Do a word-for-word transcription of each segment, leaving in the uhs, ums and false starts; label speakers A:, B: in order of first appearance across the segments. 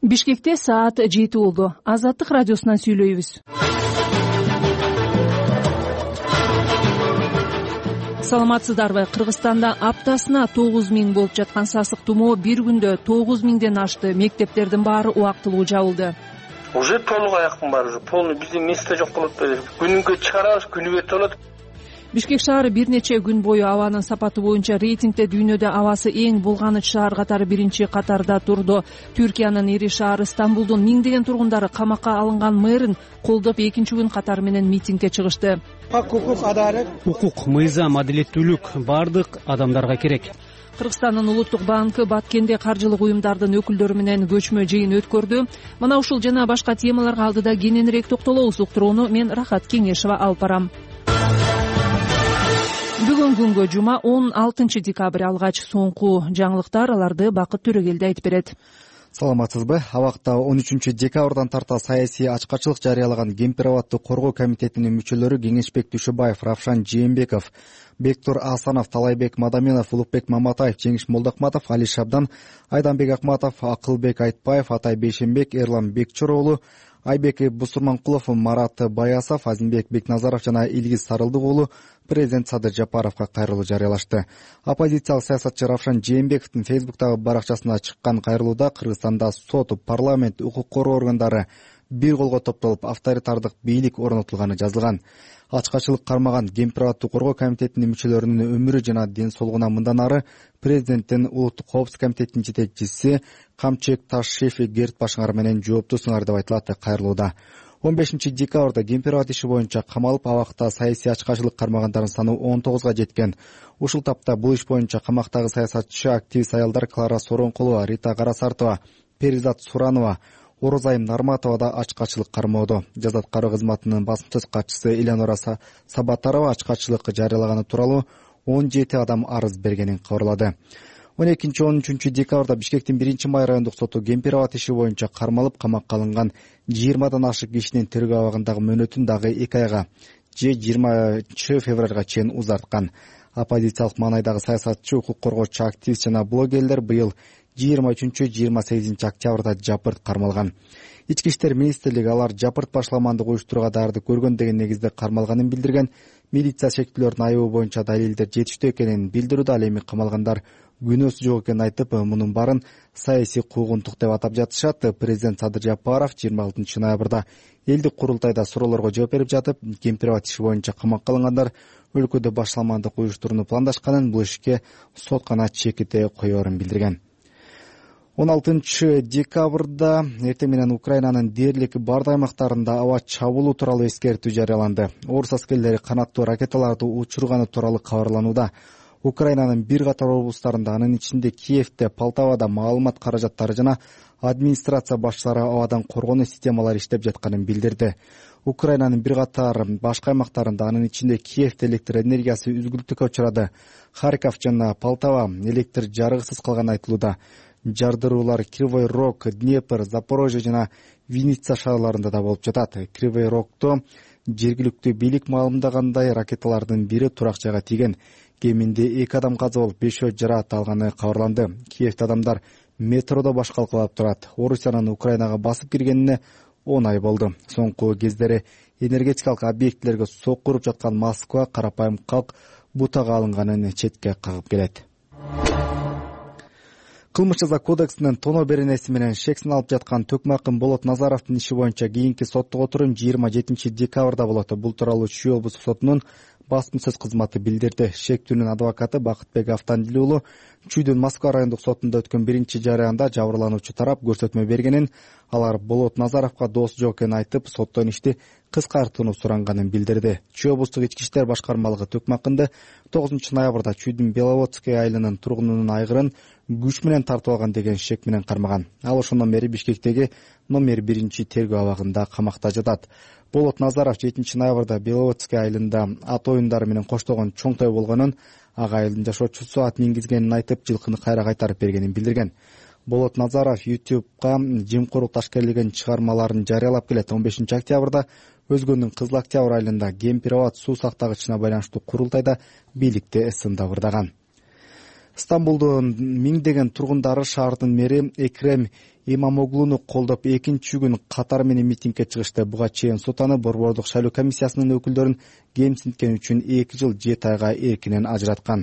A: Бишкекте саат жети болду. Азаттык радиосунан сүйлөйбүз. Саламатсыздарбы? Кыргызстанда аптасына тогуз миң болуп жаткан сасык тумоо бир күндө тогуз миңден ашты. Мектептердин баары убактылуу жабылды.
B: Уже толук аяктын баары уже полный биздин место жок болот. Күнүнгө чыгарабыз, күнүгө толот.
A: Бишкек шаары бир нече күн бою абанын сапаты боюнча рейтингде дүйнөдө абасы эң булганыч шаар катары биринчи катарда турду. Түркиянын ири шаары Стамбулдун миңдеген тургундары камакка алынган мэрин колдоп экинчи күн катары менен митингге чыгышты.
C: Укук, адалет,
D: укук, мыйзам, адилеттүүлүк бардык адамдарга керек.
A: Кыргызстандын улуттук банкы Баткенде каржылык уюмдардын өкүлдөрү менен көчмө жыйын өткөрдү. Мына ушул жана башка темаларга алдыда кененирээк токтолобуз. Уктурууну мен Рахат Кеңешова алып барам. Бүгүн күнгө жума он алтынчы декабрь алгач соңку жаңылыктар, аларды Бакыт Төрөгелди айтып берет.
E: Саламатсызбы? Абакта он үчүнчү декабрдан тарта саясий ачкачылык жарыялаган Кемпир-Абадты коргоо комитетинин мүчөлөрү Кеңешбек Дүйшөбаев, Равшан Жээнбеков, Бектур Асанов, Талайбек Мадаминов, Улукбек Маматаев, Жеңиш Молдокматов, Али Шабдан, Айданбек Акматов, Акылбек Айтбаев, Атай Бейшенбек, Эрлан Бекчороğlu, Айбек Бусурманкулов, Марат Баясов, Азимбек Бекназаров жана Илгиз Сарылдык уулу президент Садыр Жапаровго кайрылуу жарыялашты. Оппозициялык саясатчы Равшан Жээнбековдун Фейсбуктагы баракчасына чыккан кайрылууда Кыргызстанда сот, парламент, укук коргоо органдары бир колго топтолуп авторитардык бийлик орнотулганы жазылган. Ачкачылык кармаган Кемпир-Абадты коргоо комитетинин мүчөлөрүнүн өмүрү жана ден соолугуна мындан ары президенттин улуттук коопсуздук комитетинин жетекчиси Камчек Ташшефи Герт Башыңар менен жооптусуңар деп айтылат кайрылууда. он бешинчи декабрда Кемпир-Абад иши боюнча камалып, абакта саясий ачкачылык кармагандардын саны он тогузга жеткен. Ушул тапта бул иш боюнча камактагы саясатчы, активист аялдар Клара Соронкулова, Рита Карасартова, Перизат Суранова, Орозайым Нарматова да ачкачылык кармоодо. Жаза аткаруу кызматынын басма сөз катчысы Элеонора Сабатарова ачкачылык жарыялаганы тууралуу он жети адам арыз бергенин кабарлады. он экинчи он үчүнчү декабрда Бишкектин биринчи май райондук соту Кемпир-Абад иши боюнча кармалып, камакка алынган жыйырмадан ашык кишинин тергөө абагындагы мөөнөтүн дагы эки айга же жыйырманчы февралга чейин узарткан. Оппозициялык маанайдагы саясатчы, укук коргоочу, активист жана блогерлер быйыл жыйырма үчүнчү жыйырма сегизинчи октябрда жапырт кармалган. Ички иштер министрлиги алар жапырт башламандык уюштурууга даярдык көргөн деген негизде кармалганын билдирген. Милиция шектүүлөрдүн айыбы боюнча далилдер жетиштүү экенин билдирүүдө. Ал эми камалгандар күнөөсү жок экенин айтып, мунун баарын саясий куугунтук деп атап жатышат. Президент Садыр Жапаров жыйырма алтынчы ноябрда элдик курултайда суроолорго жооп берип жатып, Кемпир-Абад иши боюнча камакка алынгандар өлкөдө башламандык уюштурууну пландашканын, бул ишке сот гана чеките коерун билдирген. он алтынчы декабрда эртең менен Украинанын дээрлик бардык аймактарында аба чабуулу тууралуу эскертүү жарыяланды. Орус аскерлери канаттуу ракеталарды учурганы тууралуу кабарланууда. Украинанын бир катар облустарында, анын ичинде Киевде, Полтавада маалымат каражаттары жана администрация башчылары абадан коргонуу системалары иштеп жатканын билдирди. Украинанын бир катар башка аймактарында, анын ичинде Киевде электр энергиясы үзгүлтүккө учурады. Харьков жана Полтава электр жарыгысыз калганы айтылууда. Жардыруулар Кривой Рог, Днепр, Запорожье жана Винница шаарларында да болуп жатат. Кривой Рогдо жергиликтүү бийлик маалымдагандай, ракеталардын бири турак жайга тийген. Кеминде эки адам каза болуп, бешөө жараат алганы кабарланды. Киевде адамдар метродо баш калкалап турат. Орусиянын Украинага басып киргенине он ай болду. Соңку кездери энергетикалык объектилерге сокку уруп жаткан Москва карапайым калк бутага алынганын четке кагып келет. Кылмыш жаза кодексинин тоноо беренеси менен шексин алып жаткан Төкмакын Болот Назаровдун иши боюнча кийинки соттук отурум жыйырма жетинчи декабрда болот. Бул тууралуу Чүй облустук сотунун басма сөз кызматы билдирди. Шектүүнүн адвокаты Бакытбек Автандили уулу Чүйдүн Москва райондук сотунда өткөн биринчи жарыяында жабырлануучу тарап көрсөтмө бергенин, алар Болот Назаровго дос жок экенин айтып, соттон ишти кыскартууну суранганын билдирди. Чүй облустук ички иштер башкармалыгы Төкмакынды тогузунчу ноябрда Чүйдүн Беловодский айылынын тургунунун айгырын күч менен тартып алган деген шек менен кармаган. Ал ошондон бери Бишкектеги номер биринчи тергөө абагында камакта жатат. Болот Назаров жетинчи ноябрда Беловодский айылында ат оюндары менен коштолгон чоң той болгонун, ага айылдын жашоочусу ат мингизгенин айтып, жылкыны кайра кайтарып бергенин билдирген. Болот Назаров ютубка жемкорлук ташкерлеген чыгармаларын жарыялап келет. он бешинчи октябрда Өзгөнүн Кызыл Октябрь айылында Кемпир-Абад суу сактагычына байланыштуу курултайда бийликти сындап ырдаган. Стамбулдун миңдеген тургундары шаардын мэри Экрем Имамоглуну колдоп экинчи күн катары менен митингге чыгышты. Буга чейин сотаны борбордук шайлоо комиссиясынын өкүлдөрүн кемсинткени үчүн эки жыл жети айга эркинен ажыраткан.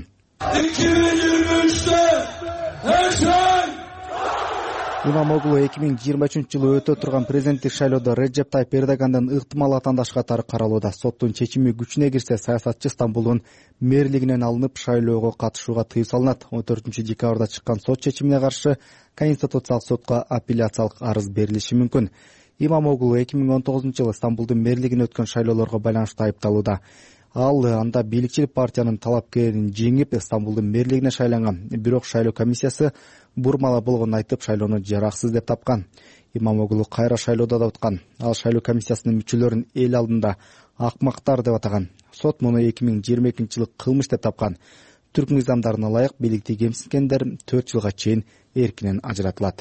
E: Имамоглу эки миң жыйырма үчүнчү жылы өтө турган президенттик шайлоодо Реджеп Тайып Эрдогандын ыктымал атаандаш катары каралууда. Соттун чечими күчүнө кирсе, саясатчы Стамбулдун мэрлигинен алынып шайлоого катышууга тыюу салынат. он төртүнчү декабрда чыккан сот чечимине каршы Конституциялык сотко апелляциялык арыз берилиши мүмкүн. Имамоглу эки миң он тогузунчу жылы Стамбулдун мэрлигине өткөн шайлоолорго байланыштуу айыпталууда. Ал анда бийликчил партиянын талапкерин жеңип Стамбулдун мэрлигине шайланган. Бирок шайлоо комиссиясы бурмала болгонун айтып, шайлоону жараксыз деп тапкан. Имамоглу кайра шайлоодо да уткан. Ал шайлоо комиссиясынын мүчөлөрүн эл алдында акмактар деп атаган. Сот муну эки миң жыйырма экинчи жылы кылмыш деп тапкан. Түрк мыйзамдарына ылайык бийликти кемсинткендер төрт жылга чейин эркинен ажыратылат.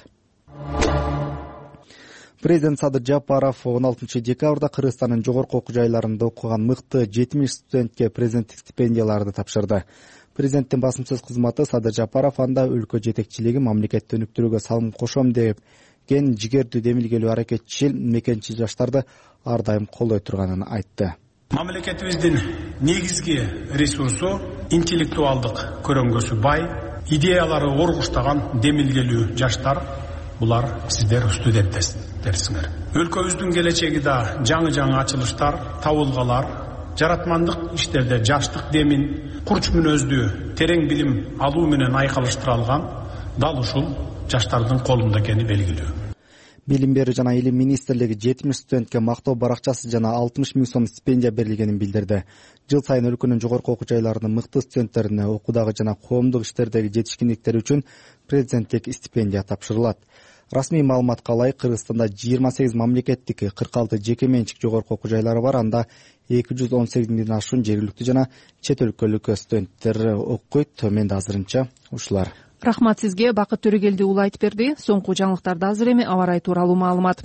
E: Президент Садыр Жапаров он алтынчы декабрда Кыргызстандын жогорку окуу жайларында окуган мыкты жетимиш студентке президенттик стипендияларды тапшырды. Президенттин басымсыз кызматы Садыр Жапаров анда өлкө жетекчилиги мамлекетти өнүктүрүүгө салым кошом деген жигердүү демилгелүү аракетчил мекенчи жаштарды ар дайым колдой турганын айтты.
C: Мамлекетибиздин негизги ресурсу интеллектуалдык көрөңгөсү бай, идеялары оргуштаган демилгелүү жаштар. Булар сиздер студенттерсиңер. Өлкөбүздүн келечеги да жаңы-жаңы ачылыштар, табылгалар, жаратмандык иштерде жаштык демин, курч мүнөздүү терең билим алуу менен айкалыштырылган дал ушул жаштардын колунда экени белгилүү.
E: Билим берүү жана илим министрлиги жетимиш студентке мактоо баракчасы жана алтымыш миң сом стипендия берилгенин билдирди. Жыл сайын өлкөнүн жогорку окуу жайларынын мыкты студенттерине окуудагы жана коомдук иштердеги жетишкиндиктери үчүн президенттик стипендия тапшырылат. Расмий маалыматка ылайык Кыргызстанда жыйырма сегиз мамлекеттик, кырк алты жеке менчик жогорку окуу жайлары бар. Анда эки жүз он сегиз миңден ашуун жергиликтүү жана чет өлкөлүк студенттер окуйт. Мен да азырынча ушулар.
A: Рахмат сизге. Бакыт Төрөгелди уулу айтып берди. Соңку жаңылыктарды азыр эми аба ырайы тууралуу маалымат.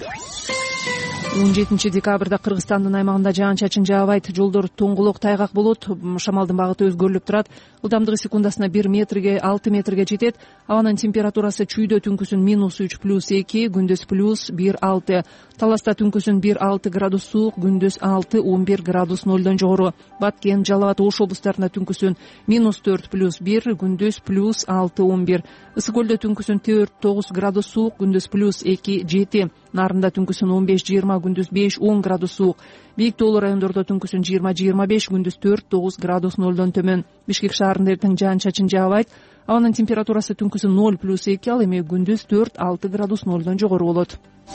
A: он жетинчи декабрда Кыргызстандын аймагында жаан-чачын жаабайт. Жолдор тоңгулук, тайгак болот. Шамалдын багыты өзгөрүлүп турат. Ылдамдыгы секундасына бир метрге алты метрге жетет. Абанын температурасы чүйдө түнкүсүн минус үч плюс эки, күндүз плюс бир алты. Таласта түнкүсүн бир алты градус суук, күндүз алты он бир градус нолдон жогору. Баткен, Жалал абад, Ош облустарында түнкүсүн минус төрт плюс бир, күндүз плюс алты он бир. Ысык көлдө түнкүсүн төрт тогуз градус суук, күндүз плюс эки жети. Нарында түнкүсүн он беш жыйырма, күндүз беш он градус суук. Бийик тоолуу райондордо түнкүсүн жыйырма жыйырма беш, күндүз төрт тогуз градус нолдон төмөн. Бишкек шаарында эртең жаан-чачын жаабайт. Абанын температурасы түнкүсүн ноль плюс эки, ал эми күндүз төрт алты градус нолдон жогору болот.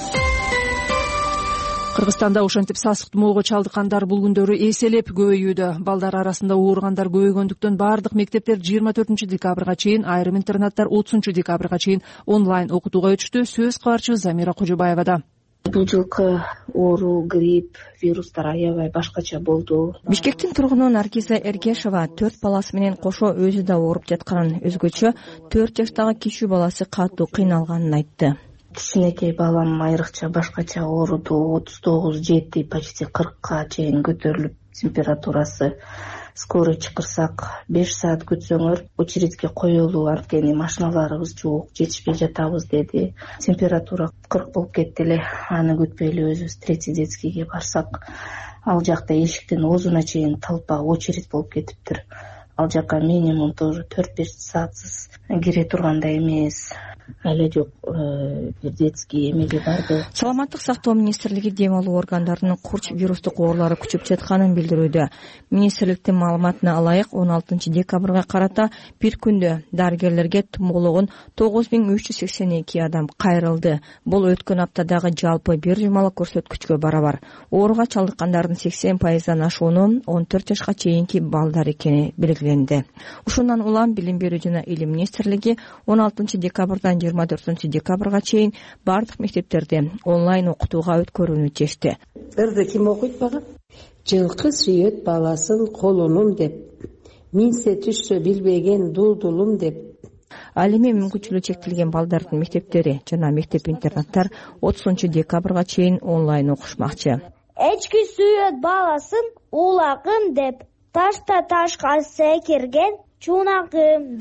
A: Кыргызстанда ошентип сасык тумоого чалдыккандар бул күндөрү эселеп көбөйүүдө. Балдар арасында ооругандар көбөйгөндүктөн бардык мектептер жыйырма төртүнчү декабрга чейин, айрым интернаттар отузунчу декабрга чейин онлайн окутууга өтүштү. Сөз кабарчы Замира Кожобаевада.
F: Бул жылкы оору, грипп, вирустар аябай башкача болду.
G: Бишкектин тургуну Наргиза Эргешова төрт баласы менен кошо өзү да ооруп жатканын, өзгөчө төрт жаштагы кичүү баласы катуу кыйналганын айтты.
F: Кичинекей балам айрыкча башкача ооруду, отуз тогуз жети, почти кыркка чейин көтөрүлүп температурасы. Скорый чакырсак беш саат күтсөңөр очередьке коелуу, анткени машиналарыбыз жок, жетишпей жатабыз деди. Температура кырк болуп кетти эле. Аны күтпөй эле өзүбүз третий детскийге барсак, ал жакта эшиктин оозуна чейин толпа, очередь болуп кетиптир. Ал жака минимум тоже төрт беш саатсыз кире тургандай эмес. Эле жок, бир детский эмеге барды.
G: Саламаттык сактоо министрлиги дем алуу органдарынын курч вирустук оорулары күчөп жатканын билдирүүдө. Министрликтин маалыматына ылайык он алтынчы декабрга карата бир күндө дарыгерлерге тумоологон тогуз миң үч жүз сексен эки адам кайрылды. Бул өткөн аптадагы жалпы бир жумалык көрсөткүчкө барабар. Ооруга чалдыккандардын сексен пайыздан ашууну он төрт жашка чейинки балдар экени белгиленди. Ушундан улам Билим берүү жана илим министрлиги он алтынчы декабрдан жыйырма төртүнчү декабрга чейин бардык мектептерде онлайн окутууга өткөрүүнү чечти.
H: Ырды ким окуйт бага? Жылкы сүйөт баласын колунум деп, минсе түшсө билбеген дулдулум деп.
G: Ал эми мүмкүнчүлүгү чектелген балдардын мектептери жана мектеп-интернаттар отузунчу декабрга чейин онлайн окушмакчы.
I: Эчки сүйөт баласын улагым деп, ташта ташка секирген чунагым деп.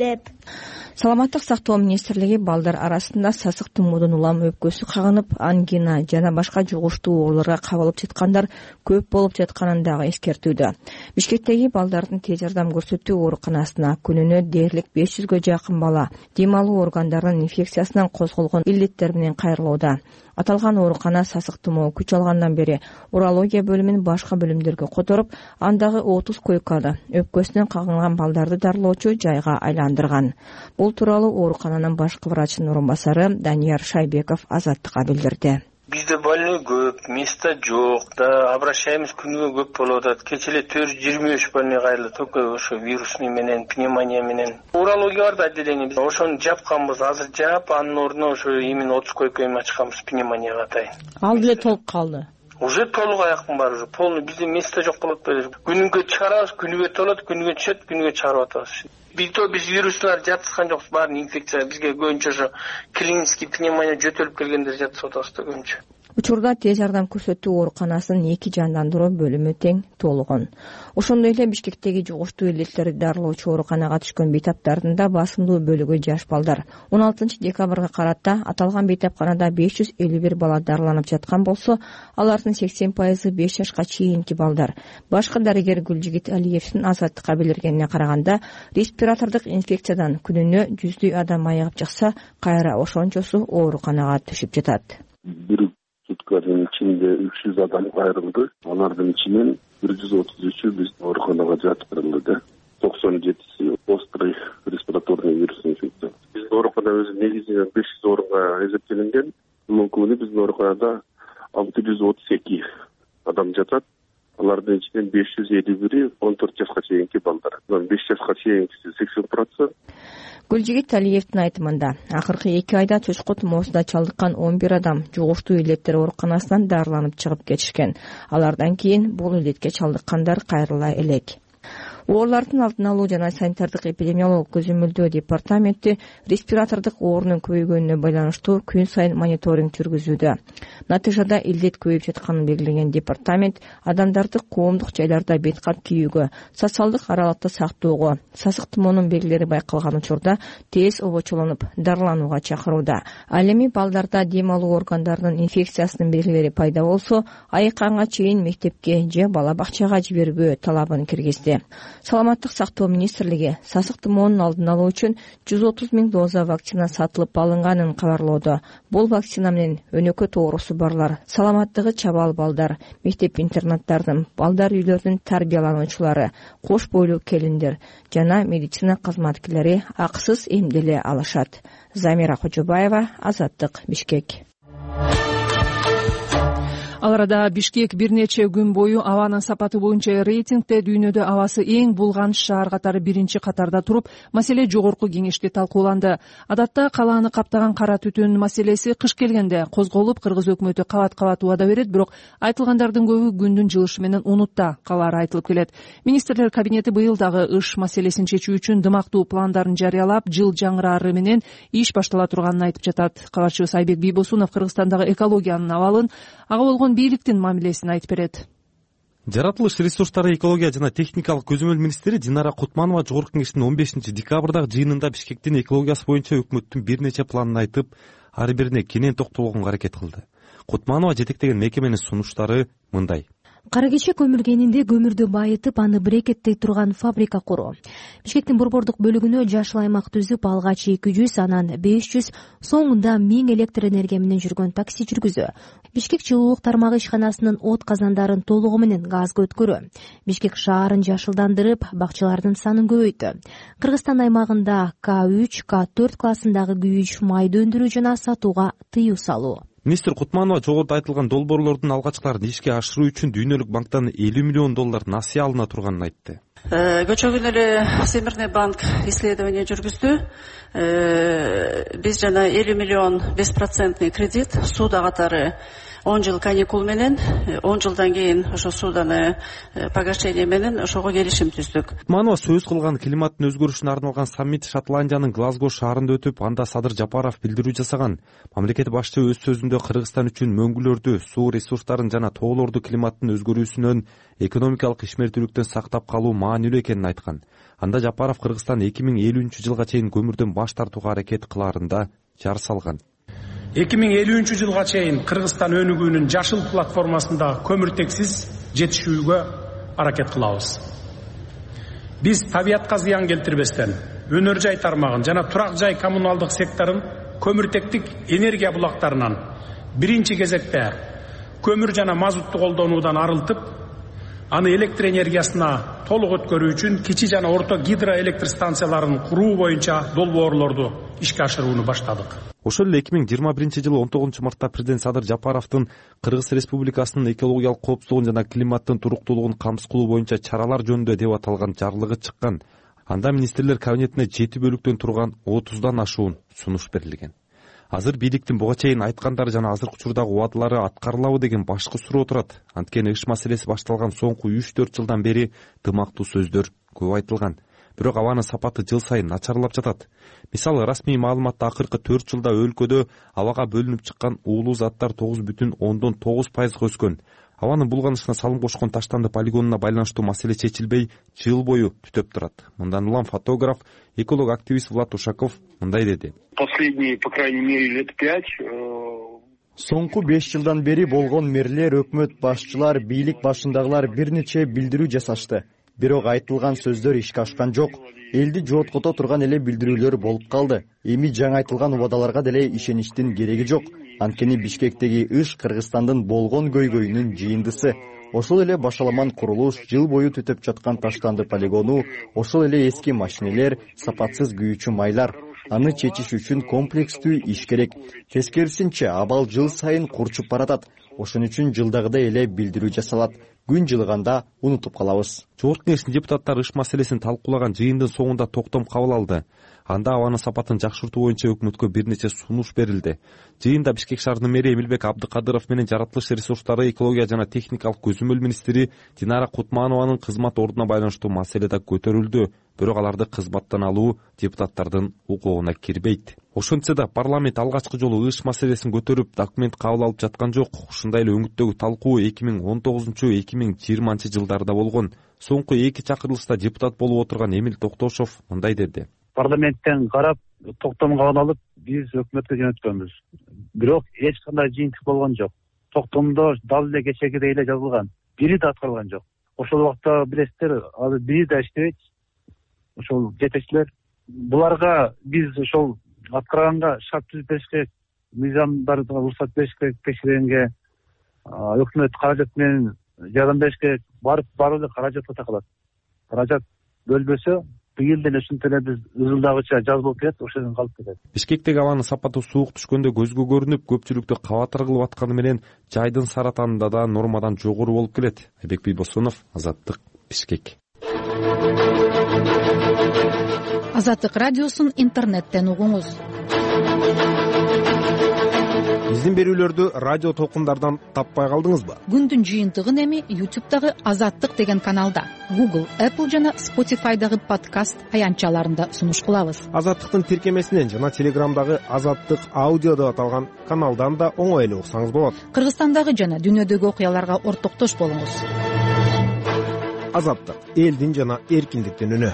G: саламаттык сактоо министрлиги балдар арасында сасык тумоодон улам өпкөсү кагынып, ангина жана башка жугуштуу ооруларга кабылып жаткандар көп болуп жатканын дагы эскертүүдө. Бишкектеги балдардын тез жардам көрсөтүү ооруканасына күнүнө дээрлик беш жүзгө жакын бала дем алуу органдарынын инфекциясынан козголгон илдеттер менен кайрылууда. Аталган оорукана сасык тумоо күч алгандан бери урология бөлүмүн башка бөлүмдөргө которуп, андагы отуз койканы өпкөсүнөн кагылган балдарды дарылоочу жайга айландырган. Бул тууралуу оорукананын башкы врачынын орун басары Данияр Шайбеков Азаттыкка билдирди.
B: Бизде больной көп, место жок да, обращаемыз күнүгө көп болуп атат. Кече эле төрт жүз жыйырма үч больной кайрылды, только ошо вирусный менен, пневмония менен. Урология бар да отделение, биз ошону жапканбыз, азыр жаап, анын ордуна ошо именно отуз койка эми ачканбыз пневмонияга атайын.
G: Ал деле толук калды.
B: Уже толук аяктын баары уже полный, бизде место жок болот беле. Күнүгө чыгарабыз, күнүгө толот, күнүгө түшөт, күнүгө чыгарып атабыз. Бизде биз вируслар жатышкан жокпуз, баарын инфекция бизге көбүнчө ошо клинический пневмония жөтөлүп келгендер жатышып атабыз да көбүнчө.
G: Учурда тез жардам көрсөтүү ооруканасынын эки жандандыруу бөлүмү тең толгон. Ошондой эле Бишкектеги жугуштуу илдеттерди дарылоочу ооруканага түшкөн бейтаптардын да басымдуу бөлүгү жаш балдар. он алтынчы декабрга карата аталган бейтапканада беш жүз элүү бир бала дарыланып жаткан болсо, алардын сексен пайызы беш жашка чейинки балдар. Башкы дарыгер Гүлжигит Алиевдин Азаттыкка билдиргенине караганда, респиратордук инфекциядан күнүнө жүздөй адам айыгып чыкса, кайра ошончосу ооруканага түшүп жатат.
J: Сутканын ичинде үч жүз адам кайрылды. Алардын ичинен бир жүз отуз үчү биздин ооруканага жаткырылды. токсон жетиси острый респираторный вирус инфекция. Биздин оорукана өзү негизинен беш жүз орунга эсептелинген. Мунун күнү биздин ооруканада алты жүз отуз эки адам жатат. Алардын ичинен беш жүз элүү бири он төрт жашка чейинки балдар. беш жашка чейинкиси сексен процент.
G: Гүлжигит Алиевдин айтымында, акыркы эки айда чочко тумоосуна чалдыккан он бир адам жугуштуу илдеттер ооруканасынан дарыланып чыгып кетишкен. Алардан кийин бул илдетке чалдыккандар кайрыла элек. Оорулардын алдын алуу жана санитардык эпидемиологиялык көзөмөлдөө департаменти респиратордук оорунун көбөйгөнүнө байланыштуу күн сайын мониторинг жүргүзүүдө. Натыйжада илдет көбөйүп жатканын белгилеген департамент адамдарды коомдук жайларда бет кап кийүүгө, социалдык аралыкты сактоого, сасык тумоонун белгилери байкалган учурда тез обочолонуп дарыланууга чакырууда. Ал эми балдарда дем алуу органдарынын инфекциясынын белгилери пайда болсо, айыкканга чейин мектепке же бала бакчага жибербөө талабын киргизди. Саламаттык сактоо министрлиги сасык тумоонун алдын алуу үчүн жүз отуз миң доза вакцина сатылып алынганын кабарлоодо. Бул вакцина менен өнөкөт оорусу барлар, саламаттыгы чабал балдар, мектеп-интернаттардын, балдар үйлөрүнүн тарбиялануучулары, кош бойлуу келиндер жана медицина кызматкерлери акысыз эмделе алышат. Замира Кожобаева, Азаттык, Бишкек.
A: Ал арада Бишкек бир нече күн бою абанын сапаты боюнча рейтингде дүйнөдө абасы эң булганыч шаар катары биринчи катарда туруп, маселе жогорку кеңеште талкууланды. Адатта калааны каптаган кара түтүн маселеси кыш келгенде козголуп, кыргыз өкмөтү кабат-кабат убада берет, бирок айтылгандардын көбү күндүн жылышы менен унутта калаары айтылып келет. Министрлер кабинети быйыл дагы ыш маселесин чечүү үчүн дымактуу пландарын жарыялап, жыл жаңырары менен иш баштала турганын айтып жатат. Кабарчыбыз Айбек Бийбосунов Кыргызстандагы экологиянын абалын, ага болгон бийликтин мамилесин айтып берет.
K: Жаратылыш ресурстары, экология жана техникалык көзөмөл министри Динара Кутманова жогорку кеңештин он бешинчи декабрдагы жыйынында Бишкектин экологиясы боюнча өкмөттүн бир нече планын айтып, ар бирине кенен токтолгонго аракет кылды. Кутманова жетектеген мекеменин сунуштары мындай.
L: Кара кече көмүр кенинде көмүрдү байытып, аны брекеттей турган фабрика куруу. Бишкектин борбордук бөлүгүнө жашыл аймак түзүп, алгач эки жүз, анан беш жүз, соңунда миң электр энергия менен жүргөн такси жүргүзүү. Бишкек жылуулук тармагы ишканасынын от казандарын толугу менен газга өткөрүү. Бишкек шаарын жашылдандырып, бакчалардын санын көбөйттү. Кыргызстан аймагында К үч, К төрт классындагы күйүүч майды өндүрүү жана сатууга тыюу салуу.
K: Министр Кутманова жогоруда айтылган долбоорлордун алгачкыларын ишке ашыруу үчүн дүйнөлүк банктан элүү миллион доллар насыя алына турганын айтты.
M: Көчөгөн эле Всемирный банк исследование жүргүздү. Биз жана элүү миллион беш проценттный кредит сууда катары он жыл каникул менен он жылдан кийин ошо суудан погашение менен ошого келишим түздүк.
K: Кутманова сөз кылган климаттын өзгөрүшүнө арналган саммит Шотландиянын Глазго шаарында өтүп, анда Садыр Жапаров билдирүү жасаган. Мамлекет башчы өз сөзүндө Кыргызстан үчүн мөңгүлөрдү, суу ресурстарын жана тоолорду климаттын өзгөрүүсүнөн, экономикалык ишмердүүлүктөн сактап калуу маанилүү экенин айткан. Анда Жапаров Кыргызстан эки миң элүүнчү жылга чейин көмүрдөн баш тартууга аракет кылаарында жар салган.
C: эки миң элүүнчү жылга чейин Кыргызстан өнүгүүнүн жашыл платформасында көмүртексиз жетишүүгө аракет кылабыз. Биз табиятка зыян келтирбестен өнөр жай тармагын жана турак жай коммуналдык секторун көмүртектик энергия булактарынан биринчи кезекте көмүр жана мазутты колдонуудан арылтып, аны электр энергиясына толук өткөрүү үчүн кичи жана орто гидроэлектр станцияларын куруу боюнча долбоорлорду ишке ашырууну баштадык.
K: Ошол эле эки миң жыйырма биринчи жылы он тогузунчу мартта президент Садыр Жапаровдун Кыргыз Республикасынын экологиялык коопсуздугун жана климаттын туруктуулугун камсыз кылуу боюнча чаралар жөнүндө деп аталган жарлыгы чыккан. Анда министрлер кабинетине жети бөлүктөн турган отуздан ашуун сунуш берилген. Азыр бийликтин буга чейин айткандары жана азыркы учурдагы убадалары аткарылабы деген башкы суроо турат. Анткени иш маселеси башталган соңку үч төрт жылдан бери тымактуу сөздөр көп айтылган. Бирок абанын сапаты жыл сайын начарлап жатат. Мисалы, расмий маалыматта акыркы төрт жылда өлкөдө абага бөлүнүп чыккан уулуу заттар тогуз бүтүн ондон тогуз пайызга өскөн. Абанын булганышына салым кошкон Таштанды полигонуна байланыштуу маселе чечилбей, жыл бою түтөп турат. Мындан улам фотограф, эколог активист Влад Ушаков мындай деди.
N: Последние, по крайней мере, лет пять.
O: Соңку беш жылдан бери болгон мэрлер, өкмөт башчылар, бийлик башындагылар бир нече билдирүү жасашты. Бирок айтылган сөздөр ишке ашкан жок. Элди жооткото турган эле билдирүүлөр болуп калды. Эми жаңы айтылган убадаларга деле ишеништин кереги жок. Анткени Бишкектеги иш Кыргызстандын болгон көйгөйүнүн жыйындысы. Ошол эле башаламан курулуш, жыл бою түтөп жаткан Таштанды полигону, ошол эле эски машинелер, сапатсыз күйүүчү майлар. Аны чечиш үчүн комплекстүү иш керек. Тескерисинче, абал жыл сайын курчуп баратат. Ошон үчүн жылдагыдай эле билдирүү жасалат. Күн жылыганда унутуп калабыз.
K: Жогорку кеңештин депутаттары иш маселесин талкуулаган жыйындын соңунда токтом кабыл алды. Анда абанын сапатын жакшыртуу боюнча өкмөткө бир нече сунуш берилди. Жыйында Бишкек шаарынын мэри Эмилбек Абдыкадыров менен жаратылыш ресурстары, экология жана техникалык көзөмөл министри Динара Кутманованын кызмат ордуна байланыштуу маселе да көтөрүлдү. Бирок аларды кызматтан алуу депутаттардын укугуна кирбейт. Ошентсе да парламент алгачкы жолу иш маселесин көтөрүп, документ кабыл алып жаткан жок. Ушундай эле өңүттөгү талкуу эки миң он тогузунчу эки миң жыйырманчы жылдарда болгон. Соңку эки чакырылышта депутат болуп отурган Эмил Токтошов мындай деди.
P: Парламенттен карап, токтом кабыл алып, биз өкмөткө жөнөткөнбүз. Бирок эч кандай жыйынтык болгон жок. Токтомдо дал эле кечегидей эле жазылган. Бири да аткарылган жок. Ошол убакта билесиздер, азыр бири да иштебейт. Ошол жетекчилер, буларга биз ошол аткарганга шарт түзүп бериш керек, мыйзамдарды уруксат бериш керек, текшергенге өкмөт каражат менен жардам бериш керек. Барып барып эле каражатка такалат. Каражат бөлбөсө, быйыл деле ушинтип эле биз ызылдагыча жаз болуп кетет, ошондон калып кетет.
K: Бишкектеги абанын сапаты суук түшкөндө көзгө көрүнүп, көпчүлүктү кабатыр кылып атканы менен жайдын саратанында да нормадан жогору болуп келет. Айбек Бийбосунов, Азаттык, Бишкек.
Q: Азаттык радиосун интернеттен угуңуз.
R: Биздин берүүлөрдү радио толкундардан таппай калдыңызбы?
Q: Күндүн жыйынтыгын эми ютубтагы Азаттык деген каналда, Google, Apple жана Spotify'дагы подкаст аянтчаларында сунуш кылабыз.
R: Азаттыктын тиркемесинен жана Телеграмдагы Азаттык аудио деп аталган каналдан да оңой эле уксаңыз болот.
Q: Кыргызстандагы жана дүйнөдөгү окуяларга ортоктош болуңуз.
R: Азаттык, элдин жана эркиндиктин үнү.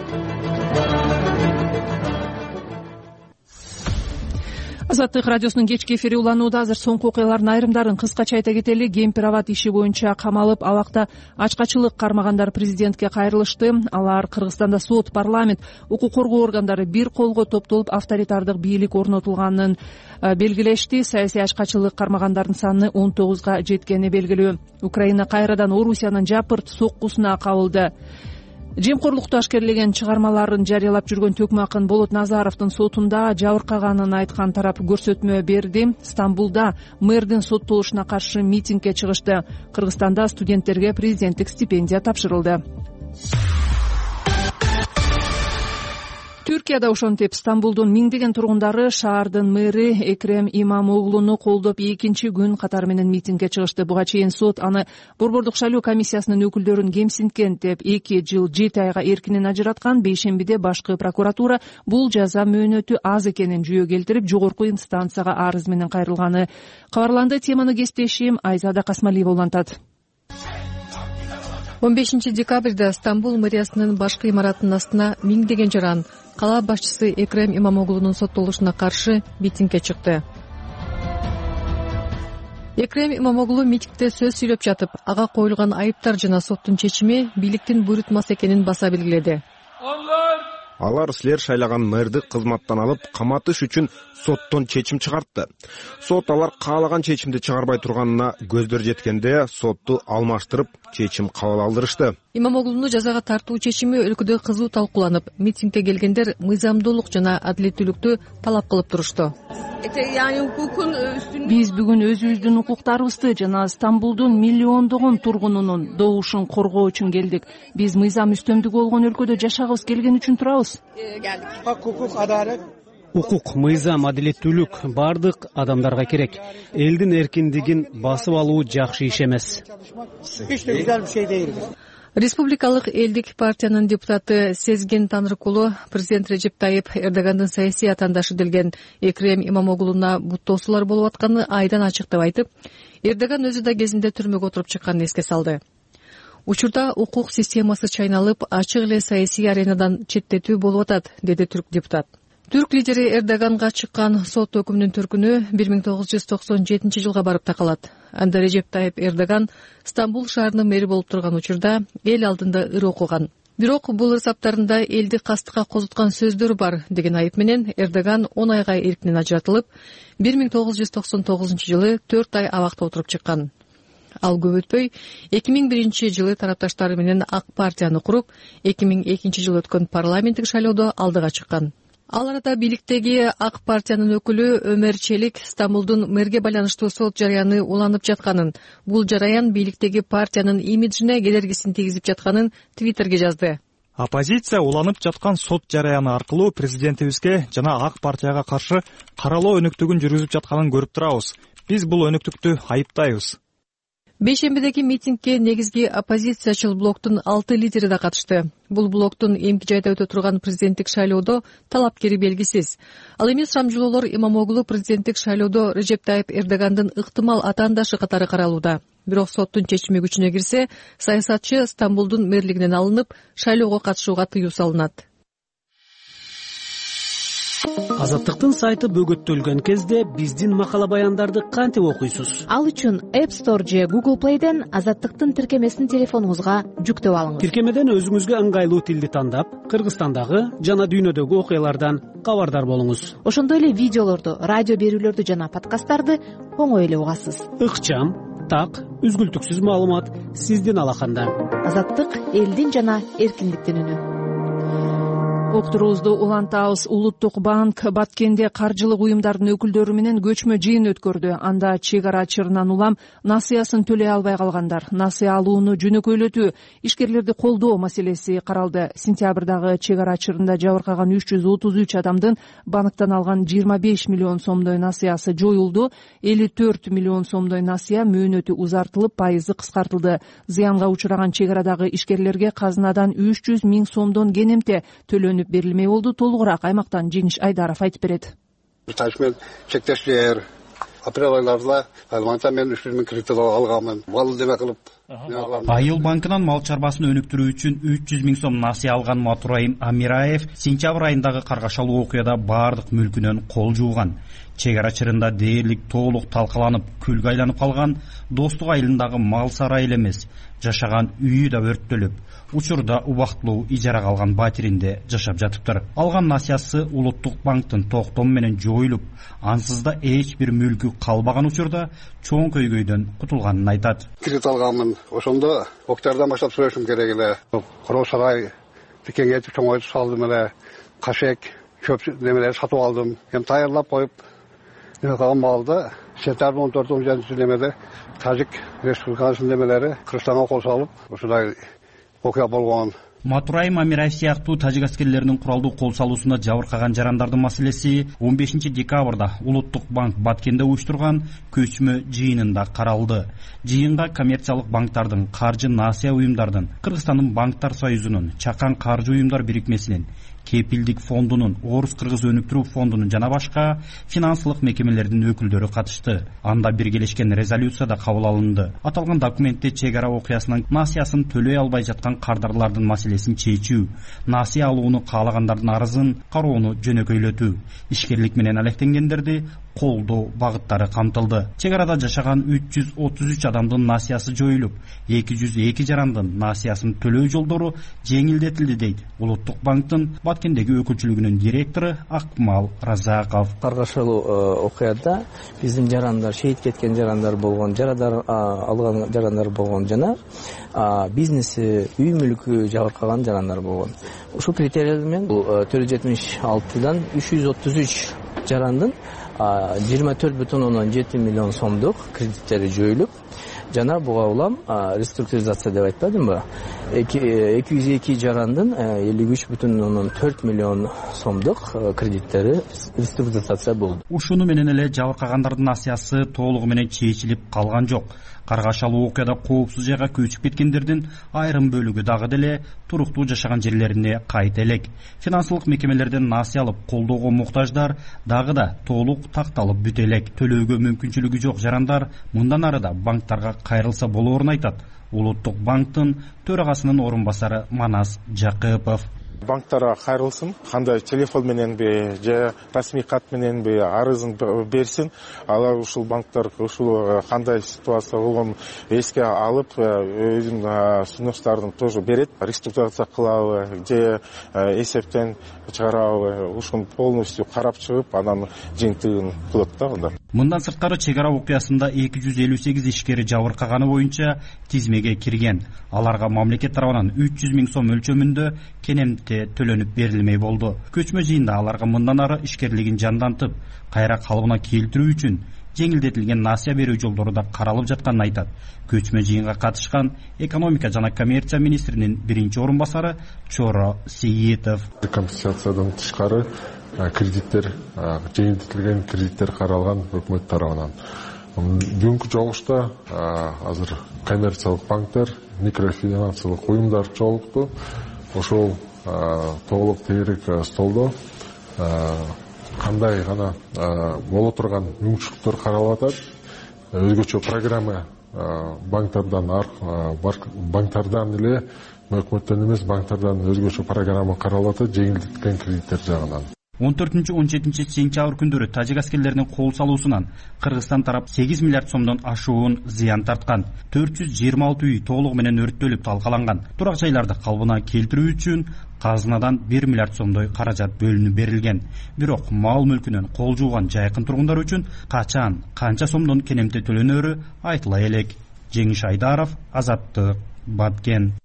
A: Азаттык радиосунун кечки эфири уланууда. Азыр соңку окуялардын айрымдарын кыскача айта кетели. Кемпир-абад иши боюнча камалып, абакта ачкачылык кармагандар президентке кайрылышты. Алар Кыргызстанда сот, парламент, укук коргоо органдары бир колго топтолуп авторитардык бийлик орнотулганын белгилешти. Саясий ачкачылык кармагандардын саны он тогузга жеткени белгилүү. Украина кайрадан Орусиянын жапырт соккусуна кабылды. Жемкорлукту ашкерлеген чыгармаларын жарыялап жүргөн Төкмакын Болот Назаровдун сотунда жабыркаганын айткан тарап көрсөтмө берди. Стамбулда мэрдин соттолушуна каршы митингге чыгышты. Кыргызстанда студенттерге президенттик стипендия тапшырылды. Түркияда ошентип Стамбулдун миңдеген тургундары шаардын мэри Экрем Имамоглуну колдоп экинчи күн катары менен митингге чыгышты. Буга чейин сот аны Борбордук шайлоо комиссиясынын өкүлдөрүн кемсинткен деп эки жыл жети айга эркинен ажыраткан. Бейшембиде башкы прокуратура бул жаза мөөнөтү аз экенин жүйө келтирип, жогорку инстанцияга арыз менен кайрылганы кабарланды. Теманы кесиптешим Айзада Касмалиева улантат.
S: он бешинчи декабрда Стамбул мэриясынын башкы имаратынын астына миңдеген жаран кала башчысы Экрем Имамоглунун соттолушуна каршы митингге чыкты. Экрем Имамоглу митингде сөз сүйлөп жатып, ага коюлган айыптар жана соттун чечими бийликтин буйрутмасы экенин баса белгиледи.
R: Алар силер шайлаган мэрди кызматтан алып каматыш үчүн соттон чечим чыгартты. Сот алар каалаган чечимди чыгарбай турганына көздөр жеткенде сотту алмаштырып чечим кабыл алдырышты.
S: Имамоглуну жазага тартуу чечими өлкөдө кызуу талкууланып, митингге келгендер мыйзамдуулук жана адилеттүүлүктү талап кылып турушту.
A: Биз бүгүн өзүбүздүн укуктарыбызды жана Стамбулдун миллиондогон тургунунун добушун коргоо үчүн келдик. Биз мыйзам үстөмдүгү болгон өлкөдө жашагыбыз келген үчүн турабыз.
D: Укук, мыйзам, адилеттүүлүк бардык адамдарга керек. Элдин эркиндигин басып алуу жакшы иш эмес.
S: Республикалык элдик партиянын депутаты Сезген Танрыкулу президент Режеп Тайып Эрдогандын саясий атаандашы делген Экрем Имамоглуна буттоосулар болуп атканы айдан ачык деп айтып, Эрдоган өзү да кезинде түрмөгө отуруп чыкканын эске салды. Учурда укук системасы чайналып, ачык эле саясий аренадан четтетүү болуп атат, деди түрк депутат. Түрк лидери Эрдоганга чыккан сот өкүмүнүн түркүнү бир миң тогуз жүз токсон жетинчи жылга барып такалат. Анда Режеп Тайып Эрдоган Стамбул шаарынын мэри болуп турган учурда эл алдында ыр окуган. Бирок бул ырсаптарында элди кастыкка козуткан сөздөр бар деген айып менен Эрдоган он айга эркинен ажыратылып, бир миң тогуз жүз токсон тогузунчу жылы төрт ай абакта отуруп чыккан. Ал көп өтпөй эки миң биринчи жылы тарапташтары менен Ак партияны куруп, эки миң экинчи жылы өткөн парламенттик шайлоодо алдыга чыккан. Ал арада бийликтеги Ак партиянын өкүлү Өмөр Челик Стамбулдун мэрге байланыштуу сот жараяны уланып жатканын, бул жараян бийликтеги партиянын имиджине кедергисин тийгизип жатканын Твиттерге жазды.
T: Оппозиция уланып жаткан сот жараяны аркылуу президентибизге жана Ак партияга каршы каралоо өнөктүгүн жүргүзүп жатканын көрүп турабыз. Биз бул өнөктүктү айыптайбыз.
S: Бейшембидеги митингге негизги оппозициячыл блоктун алты лидери да катышты. Бул блоктун эмки жайда өтө турган президенттик шайлоодо талапкери белгисиз. Ал эми Шамжулолор Имамоглу президенттик шайлоодо Режеп Тайып Эрдогандын ыктымал атаандашы катары каралууда. Бирок соттун чечими күчүнө кирсе, саясатчы Стамбулдун мэрлигинен алынып, шайлоого катышууга тыюу салынат.
D: Азаттыктын сайты бөгөттөлгөн кезде биздин макала баяндарды кантип окуйсуз?
L: Ал үчүн App Store же Google Play'ден Азаттыктын тиркемесин телефонуңузга жүктөп алыңыз.
D: Тиркемеден өзүңүзгө ыңгайлуу тилди тандап, Кыргызстандагы жана дүйнөдөгү окуялардан кабардар болуңуз.
L: Ошондой эле видеолорду, радио берүүлөрдү жана подкасттарды оңой эле угасыз.
D: Ыкчам, так, үзгүлтүксүз маалымат сиздин алаканда.
L: Азаттык элдин жана эркиндиктин үнү.
A: Уктуруубузду улантабыз. Улуттук банк Баткенде каржылык уюмдардын өкүлдөрү менен көчмө жыйын өткөрдү. Анда чек ара чырынан улам насыясын төлөй албай калгандар, насыя алууну жөнөкөйлөтүү, ишкерлерди колдоо маселеси каралды. Сентябрдагы чек ара чырында жабыркаган үч жүз отуз үч адамдын банктан алган жыйырма беш миллион сомдой насыясы жоюлду. элүү төрт миллион сомдой насыя мөөнөтү узартылып, пайызы кыскартылды. Зыянга учураган чек арадагы ишкерлерге казынадан үч жүз миң сомдон кенемте төлөнүп берилмей болду. Толугураак аймактан Жеңиш Айдаров айтып берет.
U: Мен чектештер апрель айларында Альманта мен үч жүз миң кредит алганмын. Мал деме кылып.
V: Айыл банкынан мал чарбасын өнүктүрүү үчүн үч жүз миң сом насыя алган Матурайым Амираев сентябрь айындагы каргашалуу окуяда бардык мүлкүнөн кол жууган. Чек ара чырында дээрлик толук талкаланып, күлгө айланып калган. Достук айылындагы мал сарайы эле эмес, жашаган үйү да өрттөлүп, учурда убактылуу ижарага алган батиринде жашап жатыптыр. Алган насыясы Улуттук банктын токтому менен жоюлуп, ансыз да эч бир мүлкү калбаган учурда чоң көйгөйдөн кутулганын айтат.
U: Кредит алганмын. Ошондо октябрдан баштап сүрөшүм керек эле. Короо сарай кеңейтип чоңойтуп салдым эле. Кашек, чөп немелер сатып алдым. Эми даярдап коюп неме калган малды сентябрь он төрт он жетинчи немеде Тажик Республикасынын немелери Кыргызстанга кол салып, ушундай окуя болгон.
V: Матураим Амираев сыяктуу тажик аскерлеринин куралдуу кол салуусуна жабыркаган жарандардын маселеси он бешинчи декабрда Улуттук банк Баткенде уюштурган көчмө жыйынында каралды. Жыйынга коммерциялык банктардын, каржы насыя уюмдардын, Кыргызстандын банктар союзунун, Чакан каржы уюмдар бирикмесинин, Кепилдик фондунун, Орус-Кыргыз өнүктүрүү фондунун жана башка финансылык мекемелердин өкүлдөрү катышты. Анда биргелешкен резолюция да кабыл алынды. Аталган документте чек ара окуясынын насыясын төлөй албай жаткан кардарлардын маселесин чечүү, насыя алууну каалагандардын арызын кароону жөнөкөйлөтүү, ишкерлик менен алектенгендерди колдоо багыттары камтылды. Чек арада жашаган үч жүз отуз үч адамдын насыясы жоюлуп, эки жүз эки жарандын насыясын төлөө жолдору жеңилдетилди дейт Улуттук банктын Баткендеги өкүлчүлүгүнүн директору Акмал Разаков.
E: Каргашылуу окуяда биздин жарандар, шейит кеткен жарандар болгон, жарадар алган жарандар болгон жана бизнеси, үй мүлкү жабыркаган жарандар болгон. Ушул критериялар менен төрт жүз жетимиш алтыдан үч жүз отуз үч жарандын жыйырма төрт бүтүн ондон жети миллион сомдук кредиттери жоюлуп, жана буга улам реструктуризация деп айтпадымбы, эки жүз эки жарандын элүү үч бүтүн ондон төрт миллион сомдук кредиттери реструктуризация болду.
V: Ушуну менен эле жабыркагандардын насыясы толугу менен чечилип калган жок. Каргашалуу окуяда коопсуз жайга көчүп кеткендердин айрым бөлүгү дагы деле туруктуу жашаган жерлерине кайта элек. Финансылык мекемелерден насыя алып колдоого муктаждар дагы да толук такталып бүтө элек. Төлөөгө мүмкүнчүлүгү жок жарандар мындан ары да банктарга кайрылса болоорун айтат Улуттук банктын төрагасынын орун басары Манас Жакыпов.
F: Банктарга кайрылсын, кандай телефон мененби же расмий кат мененби арызын берсин. Алар ушул банктар ушул кандай ситуация болгонун эске алып, өзүнүн сунуштарын тоже берет. Реструктурация кылабы же эсептен чыгарабы, ушуну полностью карап чыгып, анан жыйынтыгын кылат да анда.
V: Мындан сырткары чек ара окуясында эки жүз элүү сегиз ишкери жабыркаганы боюнча тизмеге кирген. Аларга мамлекет тарабынан үч жүз миң сом өлчөмүндө кенемте төлөнүп берилмей болду. Көчмө жыйында аларга мындан ары ишкерлигин жандантып, кайра калыбына келтирүү үчүн жеңилдетилген насыя берүү жолдору да каралып жатканын айтат. Көчмө жыйынга катышкан экономика жана коммерция министринин биринчи орун басары Чоро Сейитов.
W: Компенсациядан тышкары кредиттер, жеңилдетилген кредиттер каралган өкмөт тарабынан. Бүгүнкү жолугушта азыр коммерциялык банктар, микрофинансылык уюмдар жолукту. Ошол толук теерек столдо кандай гана боло турган мүмкүнчүлүктөр каралып атат. Өзгөчө программа банктардан банктардан эле, өкмөттөн эмес, банктардан өзгөчө программа каралып атат, жеңилдетилген кредиттер жагынан.
V: он төртүнчү он жетинчи сентябрь күндөрү тажик аскерлеринин кол салуусунан Кыргызстан тарап сегиз миллиард сомдон ашуун зыян тарткан. төрт жүз жыйырма алты үй толугу менен өрттөлүп талкаланган. Турак жайларды калыбына келтирүү үчүн казынадан бир миллиард сомдой каражат бөлүнүп берилген. Бирок мал мүлкүнөн кол жууган жайкын тургундар үчүн качан, канча сомдон кенемте төлөнөрү айтыла элек. Жеңиш Айдаров, Азаттык, Баткен.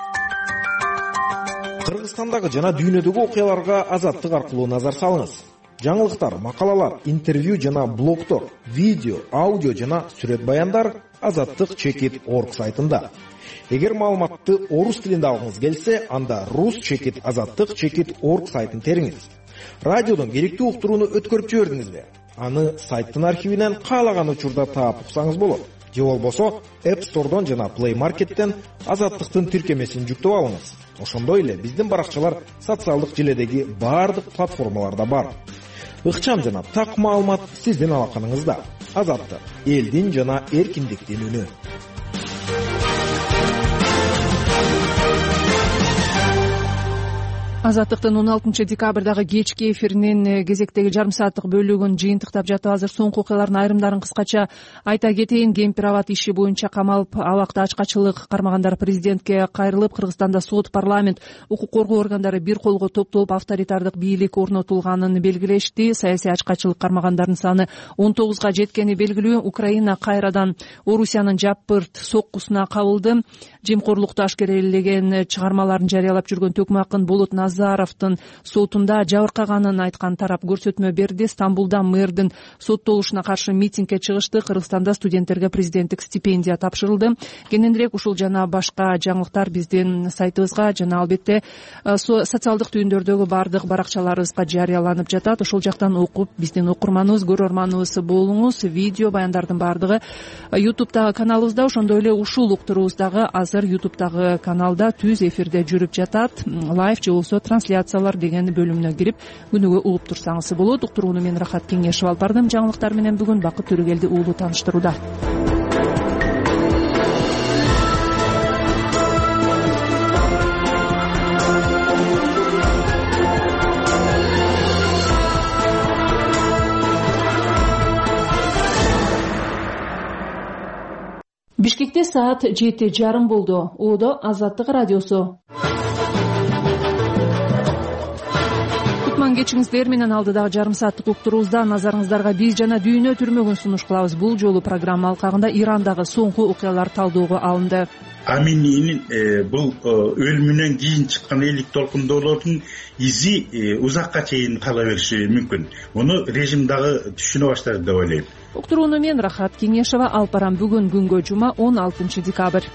X: Кыргызстандагы жана дүйнөдөгү окуяларга Азаттык аркылуу назар салыңыз. Жаңылыктар, макалалар, интервью жана блогтор, видео, аудио жана сүрөт баяндар азаттык чекит точка орг сайтында. Эгер маалыматты орус тилинде алгыңыз келсе, анда рус чекит азаттык чекит точка орг сайтын териңиз. Радиодон керектүү уктурууну өткөрүп жибердиңизби? Аны сайттын архивинен каалаган учурда таап уксаңыз болот. Же болбосо App Store'дон жана Play Market'тен азаттыктын тиркемесин жүктөп алыңыз. Ошондой эле биздин баракчалар социалдык желедеги баардык платформаларда бар. Ыкчам жана так маалымат сиздин алаканыңызда. Азаттык — элдин жана эркиндиктин үнү.
A: Азаттыктын он алтынчы декабрдагы кечки эфиринин кезектеги жарым сааттык бөлүгүн жыйынтыктап жатып, азыр соңку окуялардын айрымдарын кыскача айта кетейин. Кемпир абад иши боюнча камалып, абакта ачкачылык кармагандар президентке кайрылып, Кыргызстанда сот, парламент, укук коргоо органдары бир колго топтолуп авторитардык бийлик орнотулганын белгилешти. Саясий ачкачылык кармагандардын саны он тогузга жеткени белгилүү. Украина кайрадан Орусиянын жапырт соккусуна кабылды. Жемкорлукту ашкерелеген чыгармаларын жарыялап жүргөн Төкмакын Болот Назыр Назаровдун сотунда жабыркаганын айткан тарап көрсөтмө берди. Стамбулда мэрдин соттолушуна каршы митингге чыгышты. Кыргызстанда студенттерге президенттик стипендия тапшырылды. Кененирээк ушул жана башка жаңылыктар биздин сайтыбызга жана албетте социалдык түйүндөрдөгү баардык баракчаларыбызга жарыяланып жатат. Ошол жактан окуп биздин окурманыбыз, көрөрманыбыз болуңуз. Видео баяндардын баардыгы ютубтагы каналыбызда, ошондой эле ушул уктуруубуз дагы азыр ютубтагы каналда түз эфирде жүрүп жатат. Лайв же болбосо трансляциялар деген бөлүмүнө кирип күнүгө угуп турсаңыз болот. Уктурууну мен Рахат Кеңешев алып бардым. Жаңылыктар менен бүгүн Бакыт Төрөгелди уулу тааныштырууда. Бишкекте саат жети жарым болду. Оодо Азаттык радиосу. Кутман кечиңиздер менен алдыдагы жарым сааттык уктуруубузда назарыңыздарга биз жана дүйнө түрмөгүн сунуш кылабыз. Бул жолу программа алкагында Ирандагы соңку окуялар талдөөгө алынды.
B: Амининин бул өлүмүнөн кийин чыккан элдик толкундоолордун изи узакка чейин кала бериши мүмкүн. Муну режим дагы түшүнө баштады деп ойлойм.
A: Уктурууну мен Рахат Кеңешева алып барам. Бүгүн күнгө жума он алтынчы декабрь.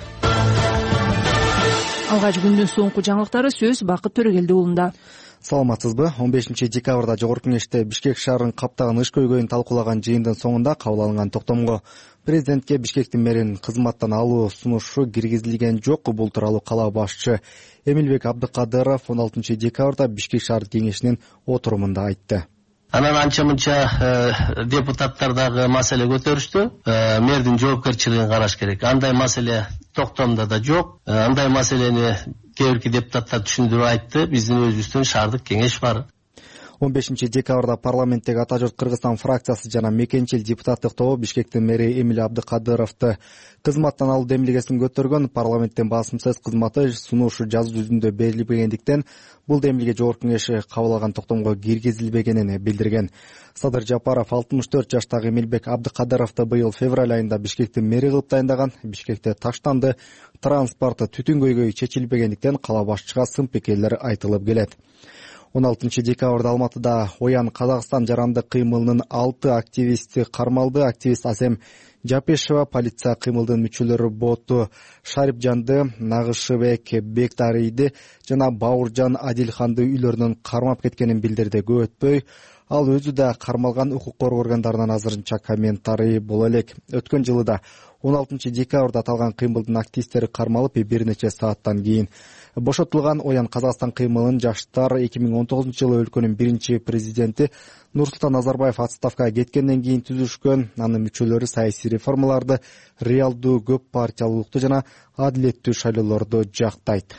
A: Алгач күндүн соңку жаңылыктары сөз Бакыт Төрөгелди уулунда.
H: Саламатсызбы? он бешинчи декабрда Жогорку Кеңеште Бишкек шаарын каптаган иш көйгөйүн талкуулаган жыйындын соңунда кабыл алынган токтомго президентке Бишкектин мэрин кызматтан алуу сунушу киргизилген жок. Бул тууралуу кала башчы Эмилбек Абдыкадыров он алтынчы декабрда Бишкек шаар кеңешинин отурумунда айтты.
I: Анан анча мынча депутаттар дагы маселе көтөрүштү. Мэрдин жоопкерчилигин караш керек. Андай маселе токтомдо да жок. Андай маселени кээ бирки депутаттар түшүндүрүп айтты. Биздин өзүбүздүн шаардык кеңеш бар.
H: он бешинчи декабрда парламенттеги Ата журт Кыргызстан фракциясы жана мекенчил депутаттык тобу Бишкектин мэри Эмил Абдыкадыровду кызматтан алуу демилгесин көтөргөн. Парламенттин басымсыз кызматы сунушу жазуу жүзүндө берилбегендиктен бул демилге Жогорку Кеңеш кабыл алган токтомго киргизилбегенин билдирген. Садыр Жапаров алтымыш төрт жаштагы Эмилбек Абдыкадыровду быйыл февраль айында Бишкектин мэри кылып дайындаган. Бишкекте таштанды, транспорт, түтүн көйгөйү чечилбегендиктен кала башчыга сын пикирлер айтылып келет. он алтынчы декабрда Алматыда Оян Казакстан жарандык кыймылынын алты активисти кармалды. Активист Асем Жапешева полиция кыймылдын мүчөлөрү Боту Шарипжанды, Нагышыбек Бектарийди жана Бауыржан Адилханды үйлөрүнөн кармап кеткенин билдирди. Көп өтпөй ал өзү да кармалган. Укук коргоо органдарынан азырынча комментарий боло элек. Өткөн жылы да он алтынчы декабрда аталган кыймылдын активисттери кармалып, бир нече сааттан кийин бошотулган. Оян Казакстан кыймылын жаштар эки миң он тогузунчу жылы өлкөнүн биринчи президенти Нурсултан Назарбаев отставкага кеткенден кийин түзүшкөн. Анын мүчөлөрү саясий реформаларды, реалдуу көп партиялуулукту жана адилеттүү шайлоолорду жактайт.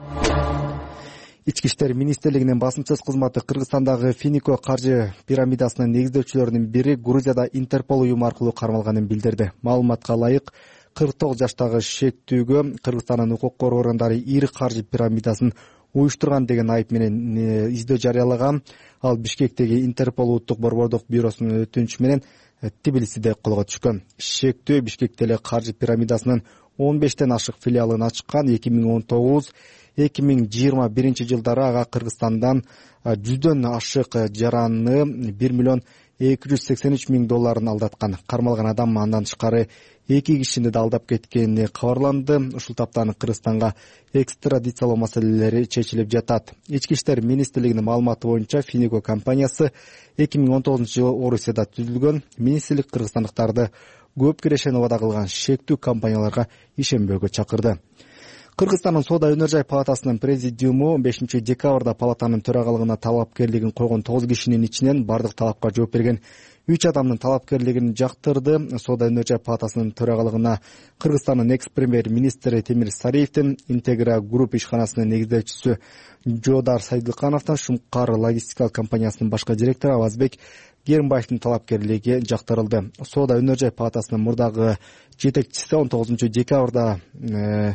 H: Ички иштер министрлигинин басымсыз кызматы Кыргызстандагы Финико каржы пирамидасынын негиздөөчүлөрүнүн бири Грузияда Интерпол уюму аркылуу кармалганын билдирди. Маалыматка ылайык, кырк тогуз жаштагы шектүүгө Кыргызстандын укук коргоо органдары ири каржы пирамидасын уюштурган деген айып менен издөө жарыялаган. Ал Бишкектеги Интерпол улуттук борбордук бюросунун өтүнүчү менен Тбилисиде колго түшкөн. Шектүү Бишкекте эле каржы пирамидасынын он бештен ашык филиалын ачкан. эки миң он тогуз эки миң жыйырма биринчи жылдары ага Кыргызстандан жүздөн ашык жараны бир миллион эки жүз сексен үч миң долларын алдаткан. Кармалган адам андан тышкары эки кишини да алдап кеткени кабарланды. Ушул таптан Кыргызстанга экстрадициялоо маселелери чечилип жатат. Ички иштер министрлигинин маалыматы боюнча Финико компаниясы эки миң он тогузунчу жылы Орусияда түзүлгөн. Министрлик кыргызстандыктарды көп кирешени убада кылган шектүү компанияларга ишенбөөгө чакырды. Кыргызстандын Соода өнөр жай палатасынын президиуму он бешинчи декабрда палатанын төрагалыгына талапкерлигин койгон тогуз кишинин ичинен бардык талапка жооп берген үч адамдын талапкерлигин жактырды. Соода өнөр жай палатасынын төрагалыгына Кыргызстандын экс премьер министри Темир Сариевдин, Интегра групп ишканасынын негиздөөчүсү Жоодар Сайдыкановдун, Шумкар логистикалык компаниясынын башкы директору Авазбек Гермбаевдин талапкерлиги жактырылды. Соода өнөр жай палатасынын мурдагы жетекчиси он тогузунчу декабрда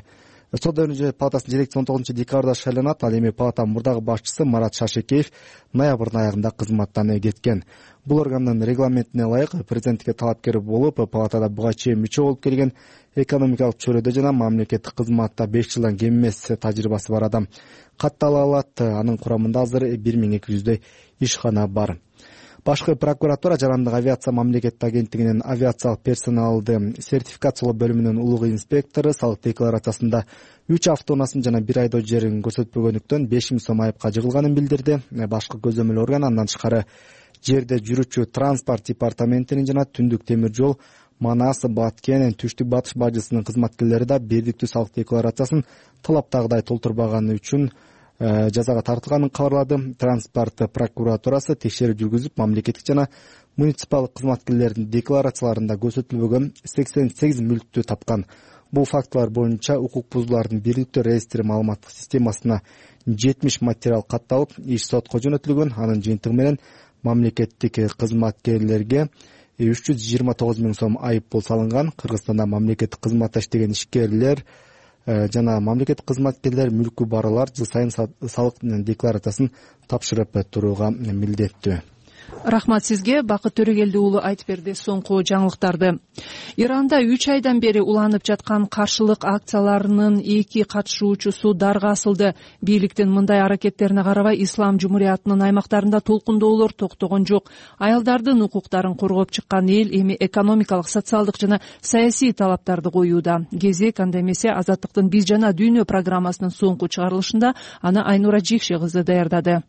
H: сот өнүгүү палатасынын жетекчиси он тогузунчу декабрда шайланат. Ал эми палатанын мурдагы башчысы Марат Шашекеев ноябрдын аягында кызматтан кеткен. Бул органдын регламентине ылайык президенттикке талапкер болуп, палатада буга чейин мүчө болуп келген, экономикалык чөйрөдө жана мамлекеттик кызматта беш жылдан кем эмес тажрыйбасы бар адам каттала алат. Анын курамында азыр бир миң эки жүздөй ишкана бар. Башкы прокуратура жарандык авиация мамлекеттик агенттигинин авиациялык персоналды сертификациялоо бөлүмүнүн улугу инспектору салык декларациясында үч автоунаасын жана бир айдоо жерин көрсөтпөгөндүктөн беш миң сом айыпка жыгылганын билдирди. Башкы көзөмөл орган андан тышкары жерде жүрүүчү транспорт департаментинин жана Түндүк темир жол, Манас, Баткен, Түштүк батыш бажысынын кызматкерлери да бирдиктүү салык декларациясын талаптагыдай толтурбаганы үчүн жазага тартылганын кабарлады. Транспорт прокуратурасы текшерүү жүргүзүп, мамлекеттик жана муниципалдык кызматкерлердин декларацияларында көрсөтүлбөгөн сексен сегиз мүлктү тапкан. Бул фактылар боюнча укук бузуулардын бирдиктүү реестри маалыматтык системасына жетимиш материал катталып, иш сотко жөнөтүлгөн. Анын жыйынтыгы менен мамлекеттик кызматкерлерге үч жүз жыйырма тогуз миң сом айыппул салынган. Кыргызстанда мамлекеттик кызматта иштеген ишкерлер жана мамлекеттик кызматкерлер мүлкү барлар жыл сайын салык декларациясын тапшырып турууга милдеттүү.
A: Рахмат сизге. Бакыт Төрөгелди уулу айтып берди соңку жаңылыктарды. Иранда үч айдан бери уланып жаткан каршылык акцияларынын эки катышуучусу дарга асылды. Бийликтин мындай аракеттерине карабай Ислам жумуриятынын аймактарында толкундоолор токтогон жок. Аялдардын укуктарын коргоп чыккан эл эми экономикалык, социалдык жана саясий талаптарды коюуда. Кезек анда эмесе Азаттыктын Биз жана дүйнө программасынын соңку чыгарылышында аны Айнура Жикши кызы даярдады.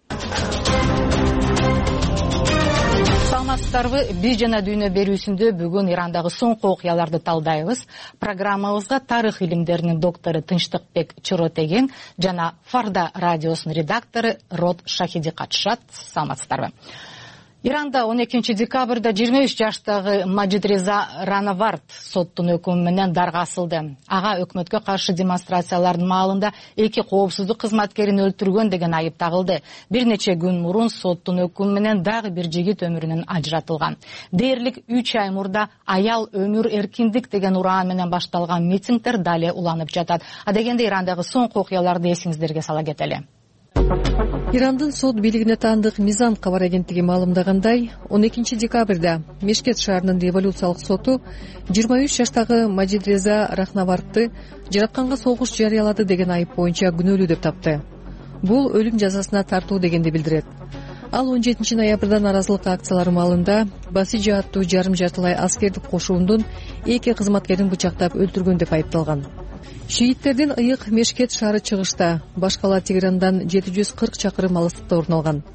Q: Саламатсыздарбы? Биз жана дүйнө берүүсүндө бүгүн Ирандагы соңку окуяларды талдайбыз. Программабызга тарых илимдеринин доктору Тынчтыкбек Чоротеген жана Фарда радиосунун редактору Род Шахиди катышат. Саламатсыздарбы? Иранда он экинчи декабрда жыйырма үч жаштагы Маджидреза Ранавард соттун өкүмү менен дарга асылды. Ага өкмөткө каршы демонстрациялардын маалында эки коопсуздук кызматкерин өлтүргөн деген айып тагылды. Бир нече күн мурун соттун өкүмү менен дагы бир жигит өмүрүнөн ажыратылган. Дээрлик үч ай мурда аял өмүр эркиндик деген ураан менен башталган митингдер дале уланып жатат. Адегенде Ирандагы соңку окуяларды эсиңиздерге сала кетели.
S: Ирандын сот бийлигине таандык Мизан кабар агенттиги маалымдагандай, он экинчи декабрда Мешкет шаарынын революциялык соту жыйырма үч жаштагы Маджидреза Рахнавардты жаратканга согуш жарыялады деген айып боюнча күнөөлүү деп тапты. Бул өлүм жазасына тартуу дегенди билдирет. Ал он жетинчи ноябрда наразылык акциялары маалында Басижи аттуу жарым жартылай аскердик кошуундун эки кызматкерин бычактап өлтүргөн деп айыпталган. Шииттердин ыйык Мешкет шаары чыгышта, баш кала Тегерандан жети жүз кырк чакырым алыстыкта орун алган.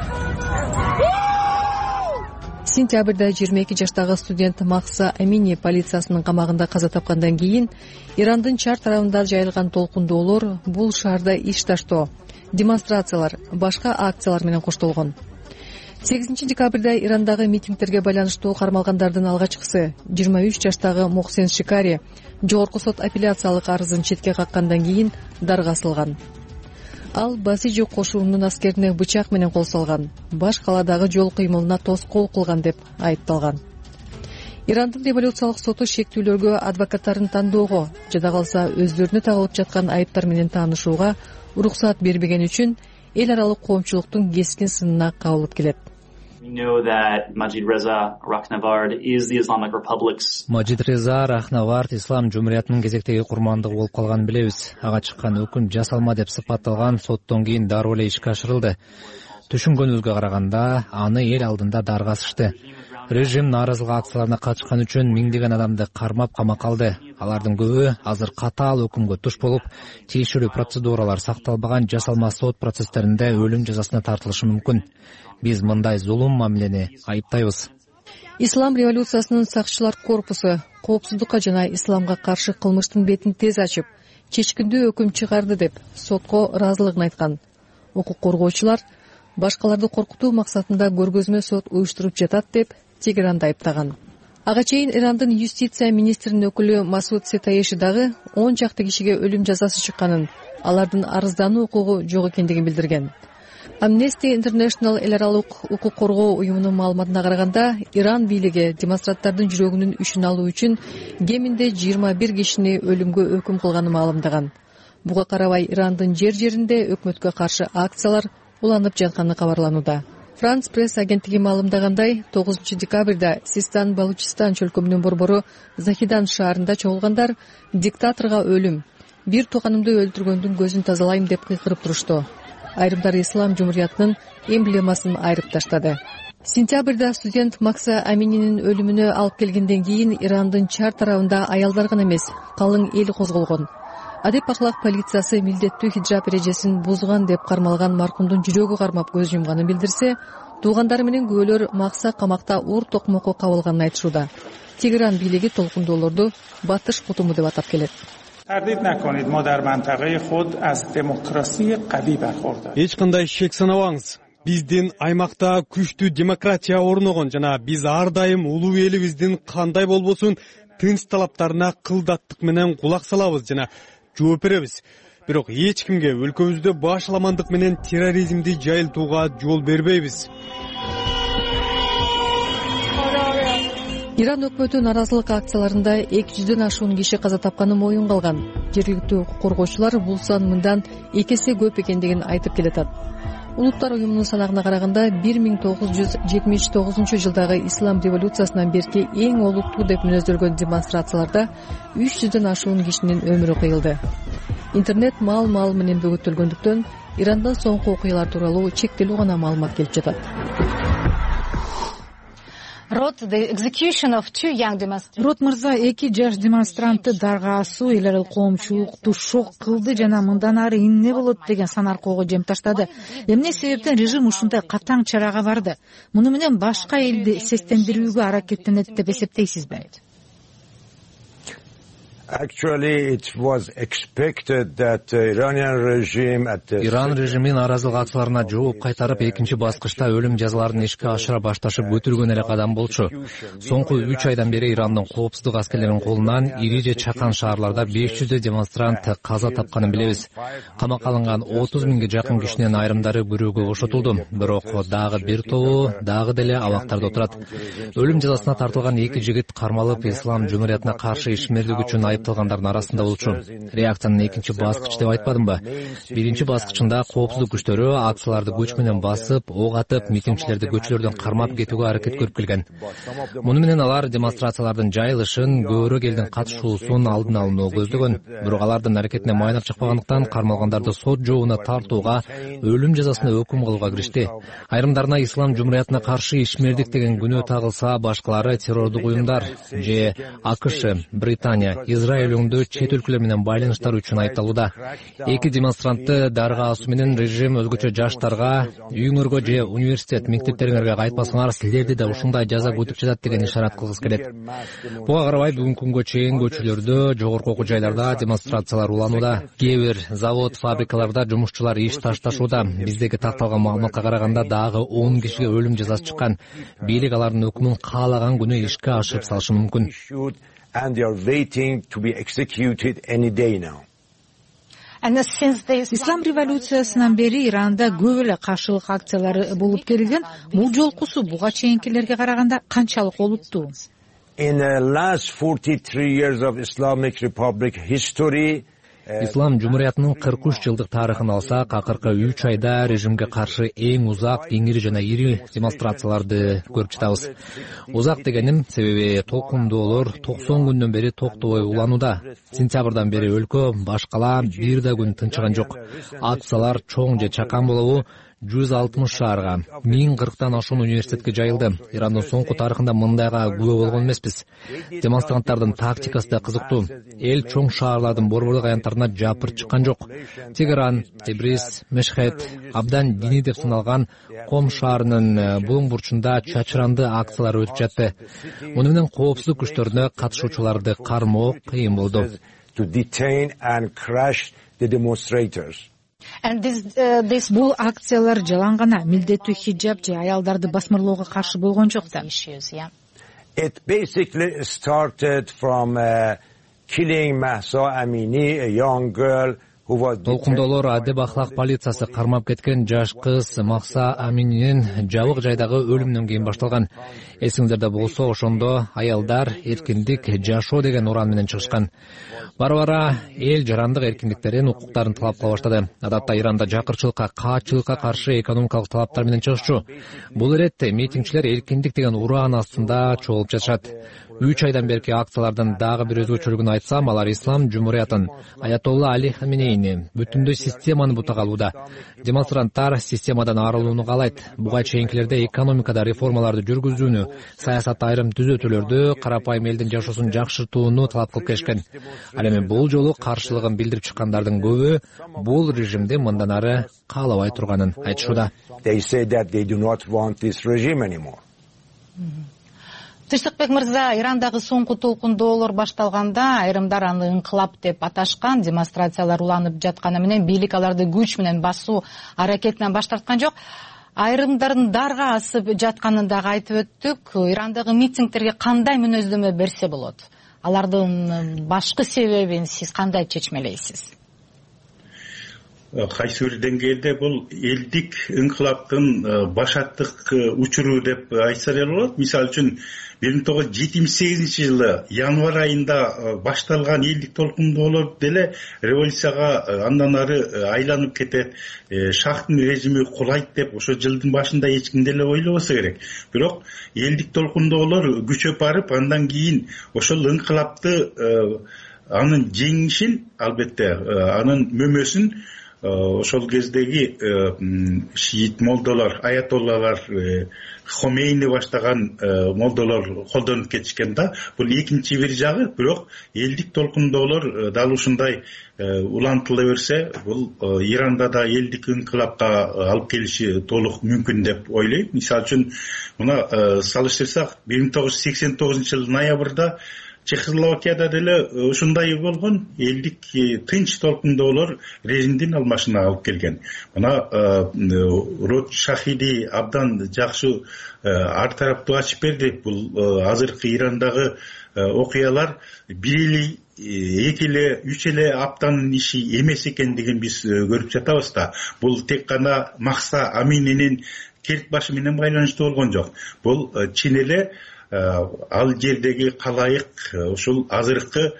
S: Сентябрда жыйырма эки жаштагы студент Макса Амини полициясынын камагында каза тапкандан кийин Ирандын чар тарабында жайылган толкундоолор бул шаарда иш таштоо, демонстрациялар, башка акциялар менен коштолгон. сегизинчи декабрда Ирандагы митингдерге байланыштуу кармалгандардын алгачкысы жыйырма үч жаштагы Мохсен Шикари жогорку сот апелляциялык арызын четке каккандан кийин дарга асылган. Ал Басижи кошуунун аскерине бычак менен кол салган, баш каладагы жол кыймылына тоскоол кылган деп айыпталган. Ирандын революциялык соту шектүүлөргө адвокаттарын тандоого жада калса өздөрүнө тагылып жаткан айыптар менен таанышууга уруксаат бербеген үчүн эл аралык коомчулуктун кескин сынына кабылып келет.
C: Маджидреза Рахнавард Ислам жумуриятынын кезектеги курмандыгы болуп калганын билебиз. Ага чыккан өкүм жасалма деп сыпатталган, соттон кийин дароо эле ишке ашырылды. Түшүнгөнүбүзгө караганда аны эл алдында дарга асышты. Режим нааразылык акцияларына катышкан үчүн миңдеген адамды кармап камакка алды. Алардын көбү азыр катаал өкүмгө туш болуп, тиешелүү процедуралар сакталбаган жасалма сот процесстеринде өлүм жазасына тартылышы мүмкүн. Биз мындай зулум мамилени айыптайбыз.
S: Ислам революциясынын сакчылар корпусу коопсуздукка жана исламга каршы кылмыштын бетин тез ачып, чечкиндүү өкүм чыгарды деп сотко ыраазылыгын айткан. Укук коргоочулар башкаларды коркутуу максатында көргөзмө сот уюштуруп жатат деп Тегеранда айыптаган. Ага чейин Ирандын юстиция министринин өкүлү Масуд Сетаеши дагы он чакты кишиге өлүм жазасы чыкканын, алардын арыздануу укугу жок экендигин билдирген. Amnesty International эл аралык укук коргоо уюмунун маалыматына караганда, Иран бийлиги демонстранттардын жүрөгүнүн үшүн алуу үчүн кеминде жыйырма бир кишини өлүмгө өкүм кылганын маалымдаган. Буга карабай Ирандын жер жеринде өкмөткө каршы акциялар уланып жатканы кабарланууда. Франц пресс агенттиги маалымдагандай, тогузунчу декабрда Систан Балучистан чөлкөмүнүн борбору Захидан шаарында чогулгандар диктаторго өлүм, бир тууганымды өлтүргөндүн көзүн тазалайм деп кыйкырып турушту. Айрымдары ислам жумуриятынын эмблемасын айрып таштады. Сентябрда студент Макса Амининин өлүмүнө алып келгенден кийин Ирандын чар тарабында аялдар гана эмес, калың эл козголгон. Адеп ахлак полициясы милдеттүү хиджаб эрежесин бузган деп кармалган маркумдун жүрөгү кармап көз жумганын билдирсе, туугандары менен күбөлөр Макса камакта уур токмокко кабылганын айтышууда. Тегеран бийлиги толкундоолорду батыш кутуму деп атап келет.
D: Эч кандай шек санабаңыз. Биздин аймакта күчтүү демократия орногон жана биз ар дайым улуу элибиздин кандай болбосун тынч талаптарына кылдаттык менен кулак салабыз жана жооп беребиз. Бирок эч кимге өлкөбүздө башаламандык менен терроризмди жайылтууга жол бербейбиз.
S: Иран өкмөтү наразылык акцияларында эки жүздөн ашуун киши каза тапканы моюнга алган. Жергиликтүү укук коргоочулар бул сан мындан эки эсе көп экендигин айтып келатат. Улуттар уюмунун санагына караганда бир миң тогуз жүз жетимиш тогузунчу жылдагы ислам революциясынан берки эң олуттуу деп мүнөздөлгөн демонстрацияларда үч жүздөн ашуун кишинин өмүрү кыйылды. Интернет маал-маал менен бөгөтөлгөндүктөн Ирандан соңку окуялар тууралуу чектелүү гана маалымат келип жатат.
Q: Рот
G: мырза эки жаш демонстрантты дарга асуу, эл аралык коомчулукту шок кылды жана мындан ары эмне болот деген сан аркоого жем таштады. Эмне себептен режим ушундай катаң чарага барды? Муну менен башка элди сестендирүүгө аракеттенет деп эсептейсизби?
C: Иран режими наразылык акцияларына жооп кайтарып, экинчи баскычта өлүм жазаларын ишке ашыра башташып өтүлгөн эле кадам болчу. Соңку үч айдан бери Ирандын коопсуздук аскерлеринин колунан ири же чакан шаарларда беш жүздөй демонстрант каза тапканын билебиз. Камакка алынган отуз миңге жакын кишинин айрымдары күрөөгө бошотулду, бирок дагы бир тобу дагы деле абактарда отурат. Өлүм жазасына тартылган эки жигит кармалып, ислам жумуриятына каршы ишмердик үчүн айыпталгандардын арасында болчу. Реакциянын экинчи баскычы деп айтпадымбы? Биринчи баскычында коопсуздук күчтөрү акцияларды күч менен басып, ок атып, митингчилерди көчөлөрдөн кармап кетүүгө аракет көрүп келген. Муну менен алар демонстрациялардын жайылышын, көбүрөөк элдин катышуусун алдын алууну көздөгөн. Бирок алардын аракетине майнап чыкпагандыктан кармалгандарды сот жообуна тартууга, өлүм жазасына өкүм кылууга киришти. Айрымдарына ислам жумуриятына каршы ишмердик деген күнөө тагылса, башкалары террордук уюмдар же АКШ, Британия, Израиль өңдө чет өлкөлөр менен байланыштар үчүн айыпталууда. Эки демонстрантты дарга асуу менен режим өзгөчө жаштарга үйүңөргө же университет, мектептериңерге кайтпасаңар, силерди да ушундай жаза күтүп жатат деген ишарат кылгыс келет. Буга карабай бүгүнкү күнгө чейин көчөлөрдө, жогорку окуу жайларда демонстрациялар уланууда. Кээ бир завод, фабрикаларда жумушчулар иш ташташууда. Биздеги такталган маалыматка караганда дагы он кишиге өлүм жазасы чыккан. Бийлик алардын өкмүн каалаган күнү ишке ашырып салышы мүмкүн.
J: And they are waiting to be executed any day now.
G: Ислам революциясынан бери Иранда көп эле каршылык акциялары болуп келген. Бул жолкусу буга чейинкилерге караганда канчалык олуттуу?
J: In the last forty-three years of Islamic Republic history,
C: Ислам жумуриятынын кырк үч жылдык тарыхын алсак, акыркы үч айда режимге каршы эң узак, кеңири жана ири демонстрацияларды көрүп жатабыз. Узак дегеним себеби толкундоолор токсон күндөн бери токтобой уланууда. Сентябрдан бери өлкө башкала бир да күн тынчыган жок. Акциялар чоң же чакан болобу жүз алтымыш шаарга, миң кырктан ашуун университетке жайылды. Ирандын соңку тарыхында мындайга күбө болгон эмеспиз. Демонстранттардын тактикасы да кызыктуу. Эл чоң шаарлардын борборлук аянттарына жапырып чыккан жок. Тегеран, Тебриз, Мешхед, абдан диний деп саналган Ком шаарынын булуң бурчунда чачыранды акциялар өтүп жатты. Муну менен коопсуздук күчтөрүнө катышуучуларды кармоо кыйын болду.
G: Бул акциялар жалаң гана милдеттүү хиджаб же аялдарды басмырлоого каршы болгон жок да.
J: It basically started from uh, killing Mahsa Amini, a young girl
C: толкундоолор адеп ахлак полициясы кармап кеткен жаш кыз Махса Амининин жабык жайдагы өлүмүнөн кийин башталган. Эсиңиздерде болсо, ошондо аялдар эркиндик жашоо деген уран менен чыгышкан. Бара бара эл жарандык эркиндиктерин, укуктарын талап кыла баштады. Адатта Иранда жакырчылыкка, каатчылыкка каршы экономикалык талаптар менен чыгышчу. Бул иретте митингчилер эркиндик деген уран астында чогулуп жатышат. Үч айдан берки акциялардын дагы бир өзгөчөлүгүн айтсам, алар ислам жумуриятын, Аятолла Али Хаменейни бүтүндөй системаны бутага алууда. Демонстранттар системадан арылууну каалайт. Буга чейинкилерде экономикада реформаларды жүргүзүүнү, саясатта айрым түзөтүүлөрдү, карапайым элдин жашоосун жакшыртууну талап кылып келишкен. Ал эми бул жолу каршылыгын билдирип чыккандардын көбү бул режимди мындан ары каалабай турганын айтышууда.
Q: Тынчтыкбек мырза, Ирандагы соңку толкундоолор башталганда айрымдар аны ыңкылап деп аташкан, демонстрациялар уланып жатканы менен бийлик аларды күч менен басуу аракетинен баш тарткан жок. Айрымдардын дарга асып жатканын дагы айтып өттүк. Ирандагы митингтерге кандай мүнөздөмө берсе болот? Алардын башкы себебин сиз кандай чечмелейсиз?
B: Кайсы бир деңгээлде бул элдик ыңкылаптын башаттык учуру деп айтса да болот. Мисалы үчүн бир миң тогуз жүз жетимиш сегизинчи жылы январь айында башталган элдик толкундоолор деле революцияга андан ары айланып кетет, шахтын режими кулайт деп ошо жылдын башында эч ким деле ойлобосо керек. Бирок элдик толкундоолор күчөп барып, андан кийин ошол ыңкылапты, анын жеңишин, албетте анын мөмөсүн ошол кездеги шиит молдолор, аятоллалар, Хомейни баштаган молдолор колдонуп кетишкен да. Бул экинчи бир жагы. Бирок элдик толкундоолор дал ушундай улантыла берсе, бул Иранда да элдик ыңкылапка алып келиши толук мүмкүн деп ойлойм. Мисалы үчүн мына салыштырсак, бир миң тогуз жүз сексен тогузунчу жылдын ноябрда Чехословакияда деле ушундай болгон, элдик тынч толкундоолор режимдин алмашына алып келген. Мына Рот Шахиди абдан жакшы ар тараптуу ачып берди. Бул азыркы Ирандагы окуялар бир эле, эки эле, үч эле аптанын иши эмес экендигин биз көрүп жатабыз да. Бул тек гана Махса Амининин керт башы менен байланыштуу болгон жок. Бул чын эле ал жердеги калайык ушул азыркы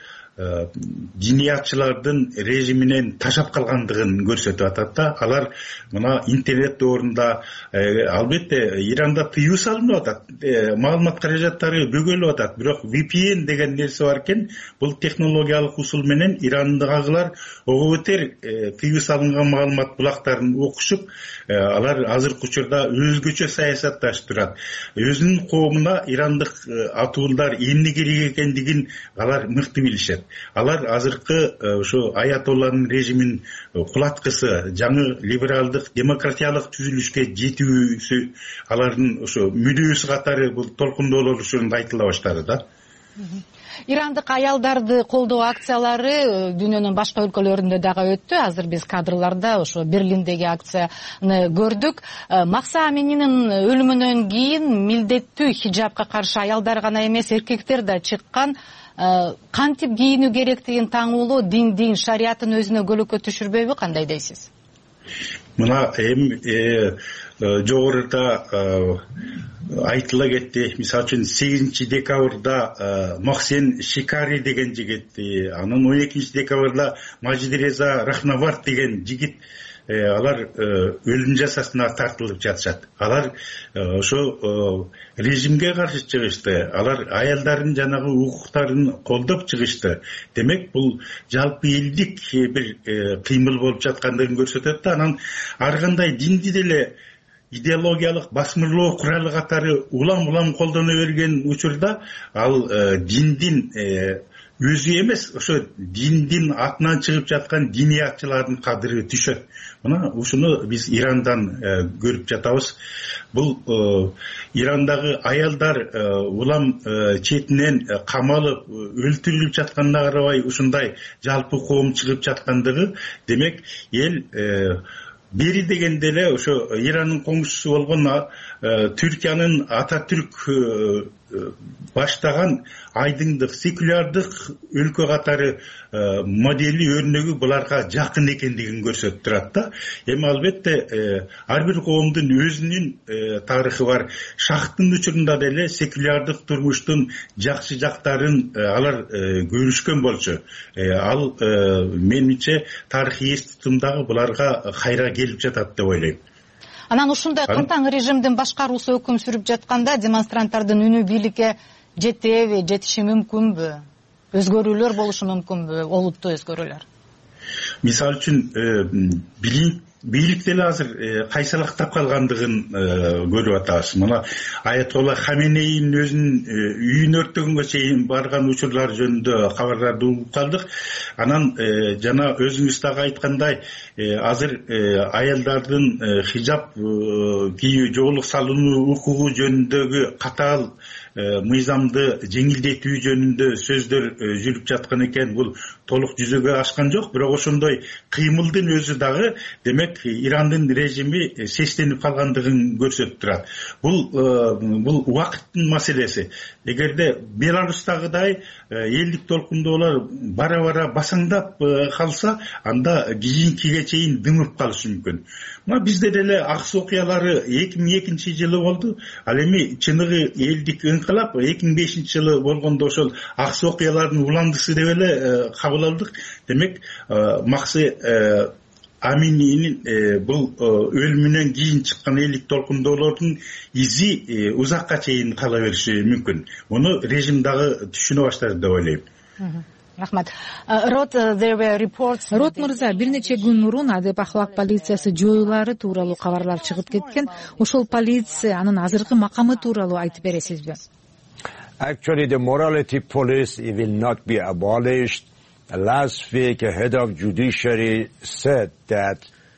B: диниятчылардын режиминен ташап калгандыгын көрсөтүп атат да. Алар мына интернет доорунда албетте Иранда тыюу салынып атат, маалымат каражаттары бөгөлүп атат, бирок ви пи эн деген нерсе бар экен. Бул технологиялык усул менен ирандагылар ого бетер тыюу салынган маалымат булактарын окушуп, алар азыркы учурда өзгөчө саясатташып турат. Өзүнүн коомуна ирандык атуулдар эмне керек экендигин алар мыкты билишет. Алар азыркы ошо аятолланын режимин кулаткысы, жаңы либералдык, демократиялык түзүлүшкө жетүүсү алардын ошо мүдөөсү катары бул толкундоолор ушунда айтыла баштады да.
Q: Ирандык аялдарды колдоо акциялары дүйнөнүн башка өлкөлөрүндө дагы өттү. Азыр биз кадрларда ошо Берлиндеги акцияны көрдүк. Махса Амининин өлүмүнөн кийин милдеттүү хижабка каршы аялдар гана эмес, эркектер да чыккан. Кантип кийинүү керектигин таңуулоо диндин, шариаттын өзүнө көлөккө түшүрбөйбү, кандай дейсиз?
B: Мына эми жогоруда айтыла кетти. Мисалы үчүн сегизинчи декабрда Мохсен Шикари деген жигит, анан он экинчи декабрда Мажидреза Рахнавард деген жигит, алар өлүм жазасына тартылып жатышат. Алар ошо режимге каршы чыгышты. Алар аялдардын жанагы укуктарын колдоп чыгышты. Демек, бул жалпы элдик бир кыймыл болуп жаткандыгын көрсөтөт да. Анан ар кандай динди деле идеологиялык басмырлоо куралы катары улам-улам колдоно берген учурда ал диндин өзү эмес, ошо диндин атынан чыгып жаткан диниятчылардын кадыры түшөт. Мына ушуну биз Ирандан көрүп жатабыз. Бул Ирандагы аялдар улам четинен камалып, өлтүрүлүп жатканына карабай ушундай жалпы коом чыгып жаткандыгы, демек эл бери дегенде эле ошо Иранын коңшусу болгон Түркиянын Ататүрк баштаган айдыңдык секулярдык өлкө катары модели өрнөгү буларга жакын экендигин көрсөтүп турат да. Эми албетте ар бир коомдун өзүнүн тарыхы бар. Шахтын учурунда деле секулярдык турмуштун жакшы жактарын алар көрүшкөн болчу. Ал менимче тарыхый эс тутумдагы буларга кайра келип жатат деп ойлойм.
Q: Анан ушундай катаң режимдин башкаруусу өкүм сүрүп жатканда демонстранттардын үнү бийликке жетеби, жетиши мүмкүнбү? Өзгөрүүлөр болушу мүмкүнбү? Олуттуу өзгөрүүлөр.
B: Мисалы үчүн бийлик деле азыр кайсалактап калгандыгын көрүп атабыз. Мына Аятолла Хаменейдин өзүнүн үйүн өрттөгөнгө чейин барган учурлар жөнүндө кабарларды угуп калдык. Анан жана өзүңүз дагы айткандай, азыр аялдардын хижаб кийүү, жоолук салынуу укугу жөнүндөгү катаал мыйзамды жеңилдетүү жөнүндө сөздөр жүрүп жаткан экен. Бул толук жүзөгө ашкан жок, бирок ошондой кыймылдын өзү дагы демек Ирандын режими сестенип калгандыгын көрсөтүп турат. Бул бул убакыттын маселеси. Эгерде Беларустагыдай элдик толкундоолор бара-бара басаңдап калса, анда кийинкиге чейин дымып калышы мүмкүн. Мына бизде деле аксы окуялары эки миң экинчи жылы болду. Ал эми чыныгы элдик инкылап эки миң бешинчи жылы болгондо ошол аксы окуялардын уландысы деп эле кабыл алдык. Демек Максы Амининин бул өлүмүнөн кийин чыккан элдик толкундоолордун изи узакка чейин кала бериши мүмкүн. Муну режим дагы түшүнө баштады деп ойлойм.
Q: Рахмат. Рот
G: мырза, бир нече күн мурун Адеп ахлак полициясы жоюлары тууралуу кабарлар чыгып кеткен. Ошол полиция анын азыркы макамы тууралуу айтып бересизби?
J: Actually, the morality police will not be abolished. Last week, the head of judiciary said that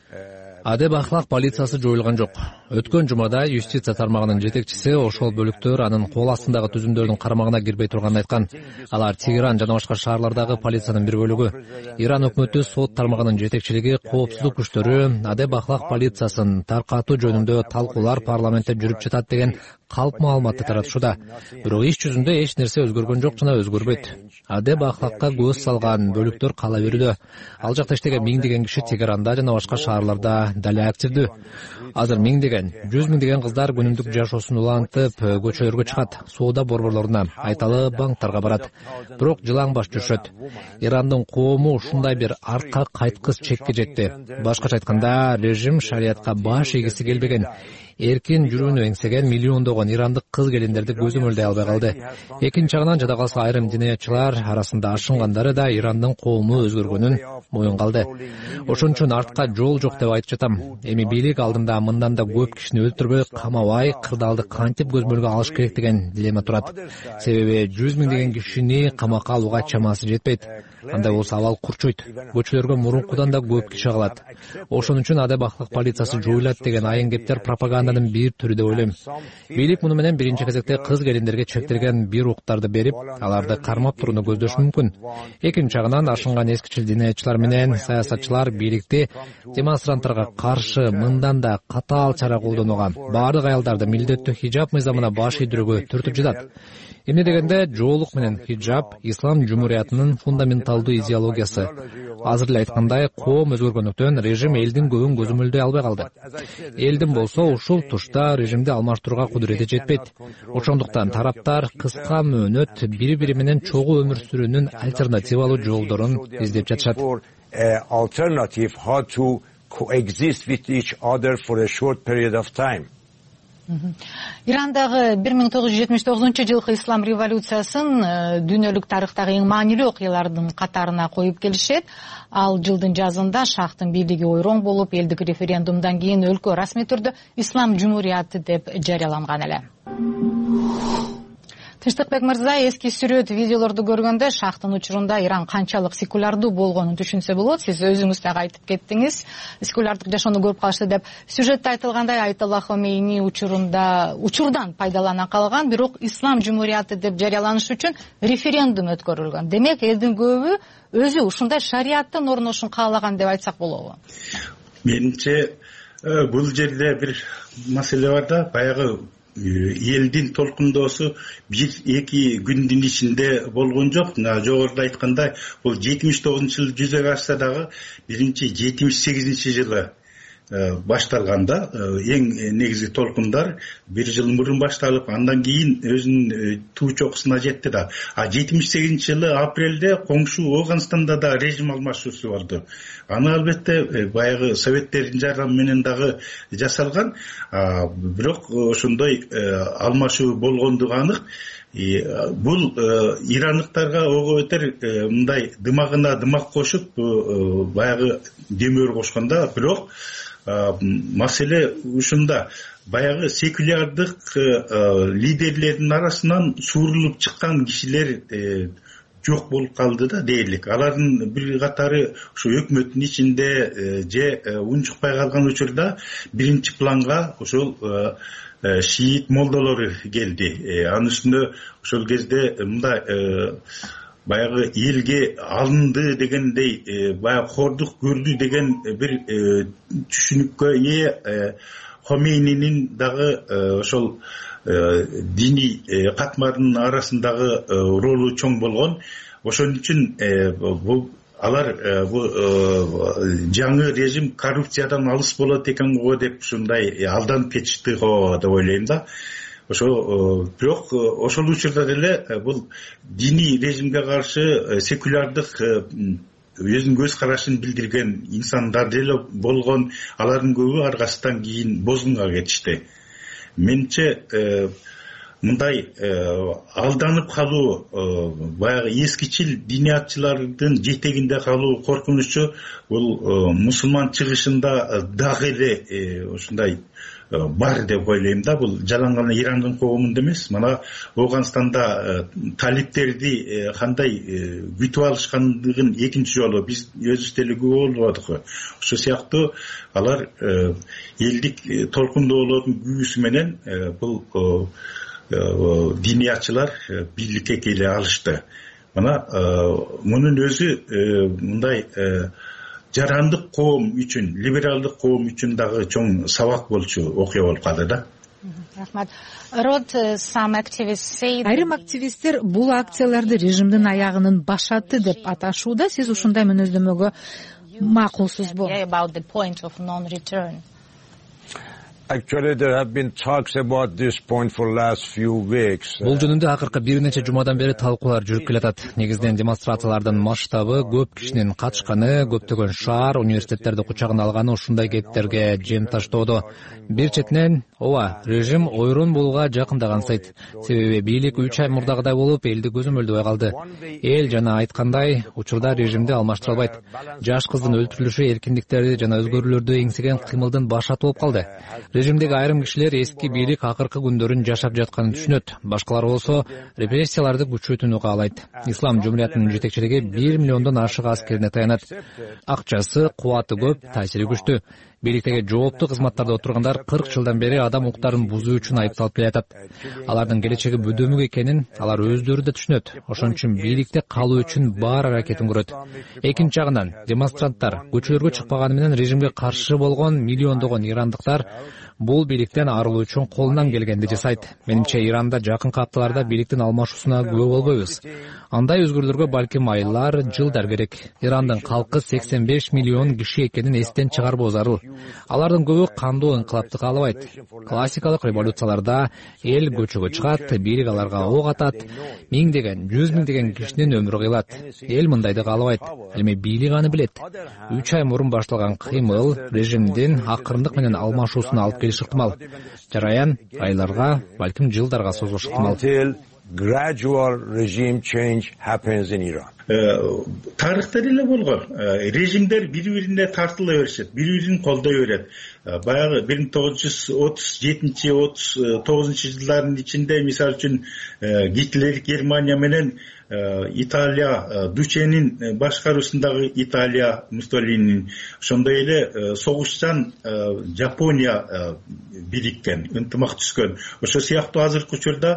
C: Адеп ахлак полициясы жоюлган жок. Өткөн жумада юстиция тармагынын жетекчиси ошол бөлүктөр анын кол астындагы түзүмдөрдүн кармагына кирбей турганын айткан. Алар Тегеран жана башка шаарлардагы полициянын бир бөлүгү. Иран өкмөтү сот тармагынын жетекчилиги коопсуздук күчтөрү Адеп ахлак полициясын таркатуу жөнүндө талкуулар парламентте жүрүп жатат деген калп маалыматты таратышууда. Бирок иш жүзүндө эч нерсе өзгөргөн жок жана өзгөрбөйт. Адеп ахлакка көз салган бөлүктөр кала берүүдө. Ал жакта иштеген миңдеген киши Тегеранда жана башка шаарларда дале активдүү. Азыр миңдеген, жүз миңдеген кыздар күнүмдүк жашоосун улантып көчөлөргө чыгат, соода борборлоруна, айталы банктарга барат. Бирок жылаңбаш жүрүшөт. Ирандын коому ушундай бир артка кайткыс чекке жетти. Башкача айтканда, режим шариятка баш ийгиси келбеген. Эркин жүрүүнү эңсеген миллиондогон ирандык кыз келиндерди көзөмөлдөй албай калды. Экинчи жагынан жада калса айрым диниятчылар арасында ашынгандары да Ирандын коому өзгөргөнүн моюнга алды. Ошон үчүн артка жол жок деп айтып жатам. Эми бийлик алдында мындан да көп кишини өлтүрбөй, камабай, кырдаалды кантип көзмөлгө алыш керек деген дилемма турат. Себеби жүз миңдеген кишини камакка алууга чамасы жетпейт. Андай болсо абал курчойт. Көчөлөргө мурункудан да көп киши калат. Ошон үчүн Адеп ахлак полициясы жоюлат деген айын кептер пропаганданын бир түрү деп ойлойм. Бийлик муну менен биринчи кезекте кыз келиндерге чектелген бир уктарды берип, аларды кармап турууну көздөшү мүмкүн. Экинчи жагынан ашынган эскичил диниятчылар менен саясатчылар бийликти демонстранттарга каршы мындан да катаал чара колдонууга, баардык аялдарды милдеттүү хижаб мыйзамына баш ийдирүүгө түртүп жатат. Эмне дегенде жоолук менен хижаб ислам жумуриятынын фундаменталдуу идеологиясы. Азыр эле айткандай, коом өзгөргөндүктөн режим элдин көбүн көзөмөлдөй албай калды. Элдин болсо ушул тушта режимди алмаштырууга кудурети жетпейт. Ошондуктан тараптар кыска мөөнөт бири-бири менен чогуу өмүр сүрүүнүн альтернативалуу жолдорун издеп жатышат.
J: Alternative how to coexist with each other for a short period of time.
Q: Ирандагы бир миң тогуз жүз жетимиш тогузунчу жылкы ислам революциясын дүйнөлүк тарыхтагы эң маанилүү окуялардын катарына коюп келишет. Ал жылдын жазында шахтын бийлиги ойроң болуп, элдик референдумдан кийин өлкө расмий түрдө ислам жумурияты деп жарыяланган эле. Тынчтыкбек мырза, эски сүрөт видеолорду көргөндө шахтын учурунда Иран канчалык секулярдуу болгонун түшүнсө болот. Сиз өзүңүз дагы айтып кеттиңиз, секулярдык жашоону көрүп калышты деп. Сюжетте айтылгандай, Аятолла Хомейни учурунда учурдан пайдалана калган, бирок ислам жумурияты деп жарыяланыш үчүн референдум өткөрүлгөн. Демек, элдин көбү өзү ушундай шарияттын орношун каалаган деп айтсак болобу?
B: Менимче бул жерде бир маселе бар да, баягы элдин толкундоосу бир эки күндүн ичинде болгон жок. Жогоруда айткандай бул жетимиш тогузунчу жылы жүзөгө ашса дагы биринчи жетимиш сегизинчи жылы башталганда эң негизги толкундар бир жыл мурун башталып, андан кийин өзүнүн туу чокусуна жетти да. А жетимиш сегизинчи жылы апрелде коңшу Ооганстанда да режим алмашуусу болду. Аны албетте баягы советтердин жардамы менен дагы жасалган. Бирок ошондой алмашуу болгондугу анык. Бул ирандыктарга ого бетер мындай дымагына дымак кошуп баягы демир кошкондо, бирок маселе ушунда. Баягы секулярдык лидерлердин арасынан суурулуп чыккан кишилер жок болуп калды да дээрлик. Алардын бир катары ушу өкмөттүн ичинде же унчукпай калган учурда биринчи планга ошол шиит молдолору келди. Анын үстүнө ошол кезде мындай баягы элге алынды дегендей, баягы хордук көрдү деген бир түшүнүккө ээ Хомейнинин дагы ошол диний катмардын арасындагы ролу чоң болгон. Ошон үчүн бул алар бул жаңы режим коррупциядан алыс болот экен го деп ушундай алданып кетишти го деп ойлойм да. Ошо бирок ошол учурда деле бул диний режимге каршы секулярдык өзүнүн көз карашын билдирген инсандар деле болгон. Алардын көбү аркасынан кийин бозунга кетишти. Менимче мындай алданып калуу, баягы эскичил диниятчылардын жетегинде калуу коркунучу бул мусулман чыгышында дагы эле ушундай бар деп ойлойм да. Бул жалаң гана Ирандын коомунда эмес, мына Ооганстанда талиптерди кандай күтүп алышкандыгын экинчи жолу биз өзүбүз деле күбө болдук. Ошол сыяктуу алар элдик толкундоолордун күбүсү менен бул диниятчылар бийликке келе алышты. Мына мунун өзү мындай жарандык коом үчүн, либералдык коом үчүн дагы чоң сабак болчу окуя болуп калды да.
Q: Рахмат.
G: Айрым активисттер бул акцияларды режимдин аягынын башаты деп аташууда. Сиз ушундай мүнөздөмөгө макулсузбу?
J: Actually, there have been talks about this point for last few weeks.
C: Бул жөнүндө акыркы бир нече жумадан бери талкуулар жүрүп келатат. Негизинен демонстрациялардын масштабы, көп кишинин катышканы, көптөгөн шаар, университеттерди кучагына алганы ушундай кептерге жем таштоодо. Бир четинен, ооба, режим ойрун болууга жакындаган сайт. Себеби бийлик үч ай мурдагыдай болуп, элди көзөмөлдөбөй калды. Эл жана айткандай, учурда режимди алмаштыра албайт. Жаш кыздын өлтүрүлүшү эркиндиктерди жана өзгөрүүлөрдү эңсеген кыймылдын башаты болуп калды. Режимдеги айрым кишилер эски бийлик акыркы күндөрүн жашап жатканын түшүнөт. Башкалар болсо репрессияларды күчөтүүнү каалайт. Ислам жумуриятынын жетекчилиги бир миллиондон ашык аскерине таянат. Акчасы, кубаты көп, таасири күчтүү. Бийликтеги жооптуу кызматтарда отургандар кырк жылдан бери адам укуктарын бузуу үчүн айыпталып келатат. Алардын келечеги бөдөмүк экенин алар өздөрү да түшүнөт. Ошон үчүн бийликте калуу үчүн бар аракетин көрөт. Экинчи жагынан демонстранттар көчөлөргө чыкпаганы менен режимге каршы болгон миллиондогон ирандыктар бул бийликтен арылуу үчүн колунан келгенди жасайт. Менимче Иранда жакынкы апталарда бийликтин алмашуусуна күбө болбойбуз. Андай өзгөрүүлөргө балким айлар, жылдар керек. Ирандын калкы сексен беш миллион киши экенин эстен чыгарбоо зарыл. Алардын көбү кандуу инкылапты каалабайт. Классикалык революцияларда эл көчөгө чыгат, бийлик аларга ок атат, миңдеген, жүз миңдеген кишинин өмүрү кыйылат. Эл мындайды каалабайт. Эми бийлик аны билет. Үч ай мурун башталган кыймыл режимдин акырындык менен алмашуусуна алып келиши ыктымал. Жараян айларга, балким жылдарга созулушу ыктымал.
J: Gradual regime change happens in Iran.
B: Тарыхта деле болгон. Режимдер бири-бирине тартыла беришет, бири-бирин колдой берет. Баягы бир миң тогуз жүз отуз жетинчи отуз тогузунчу жылдардын ичинде мисалы үчүн Гитлер Германия менен Италия, Дученин башкаруусундагы Италия, Муссолинин, ошондой эле согушчан Жапония бириккен, ынтымак түшкөн. Ошол сыяктуу азыркы учурда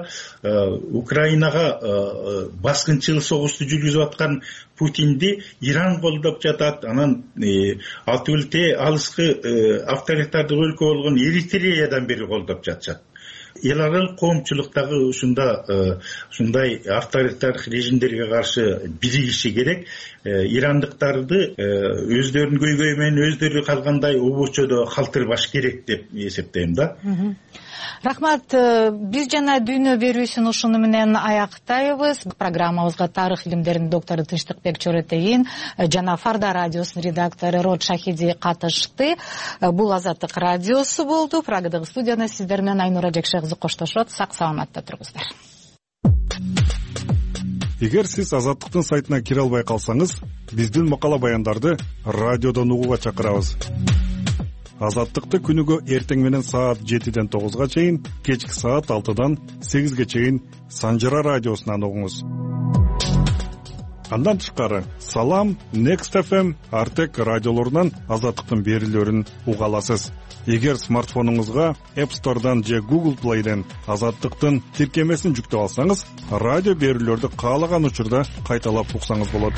B: Украинага баскынчыл согушту жүргүзүп аткан Путинди Иран колдоп жатат. Анан ал түгүл алыскы авторитардык өлкө болгон Эритреядан бери колдоп жатышат. эл аралык коомчулуктагы ушунда ушундай авторитардык режимдерге каршы биригиши керек. Ирандыктарды өздөрүнүн көйгөйү менен өздөрү калгандай обочодо калтырбаш керек деп эсептейм да.
Q: Рахмат. Биз жана дүйнө берүүсүн ушуну менен аяктайбыз. Программабызга тарых илимдеринин доктору Тынчтыкбек Чоротегин жана Фарда радиосунун редактору Род Шахиди катышты. Бул Азаттык радиосу болду. Прагадагы студияда сиздер менен Айнура Жекше кызы коштошот. Сак саламатта туруңуздар.
M: Эгер сиз Азаттыктын сайтына кире албай калсаңыз, биздин макала баяндарды радиодон угууга чакырабыз. Азаттыкты күнүгө эртең менен саат жетиден тогузга чейин, кечки саат алтыдан сегизге чейин Санжара радиосунан угуңуз. Андан тышкары Салам, Next эф эм, Артек радиолорунан Азаттыктын берүүлөрүн уга аласыз. Эгер смартфонуңузга App Store'дан же Google Play'ден Азаттыктын тиркемесин жүктөп алсаңыз, радио берүүлөрдү каалаган учурда кайталап уксаңыз болот.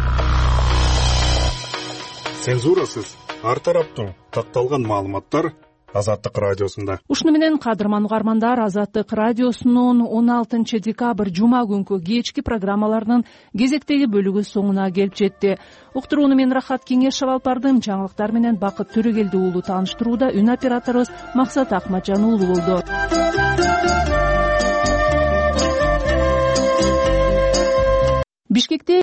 M: Цензурасыз ар тараптуу такталган маалыматтар Азаттык радиосунда.
A: Ушуну менен кадырман угармандар, Азаттык радиосунун он алтынчы декабрь жума күнкү кечки программаларынын кезектеги бөлүгү соңуна келип жетти. Уктурууну мен Рахат Кеңешов алып бардым. Жаңылыктар менен Бакыт Төрөгелди уулу тааныштырууда, үн операторубуз Максат Акматжан уулу болду. Бишкекте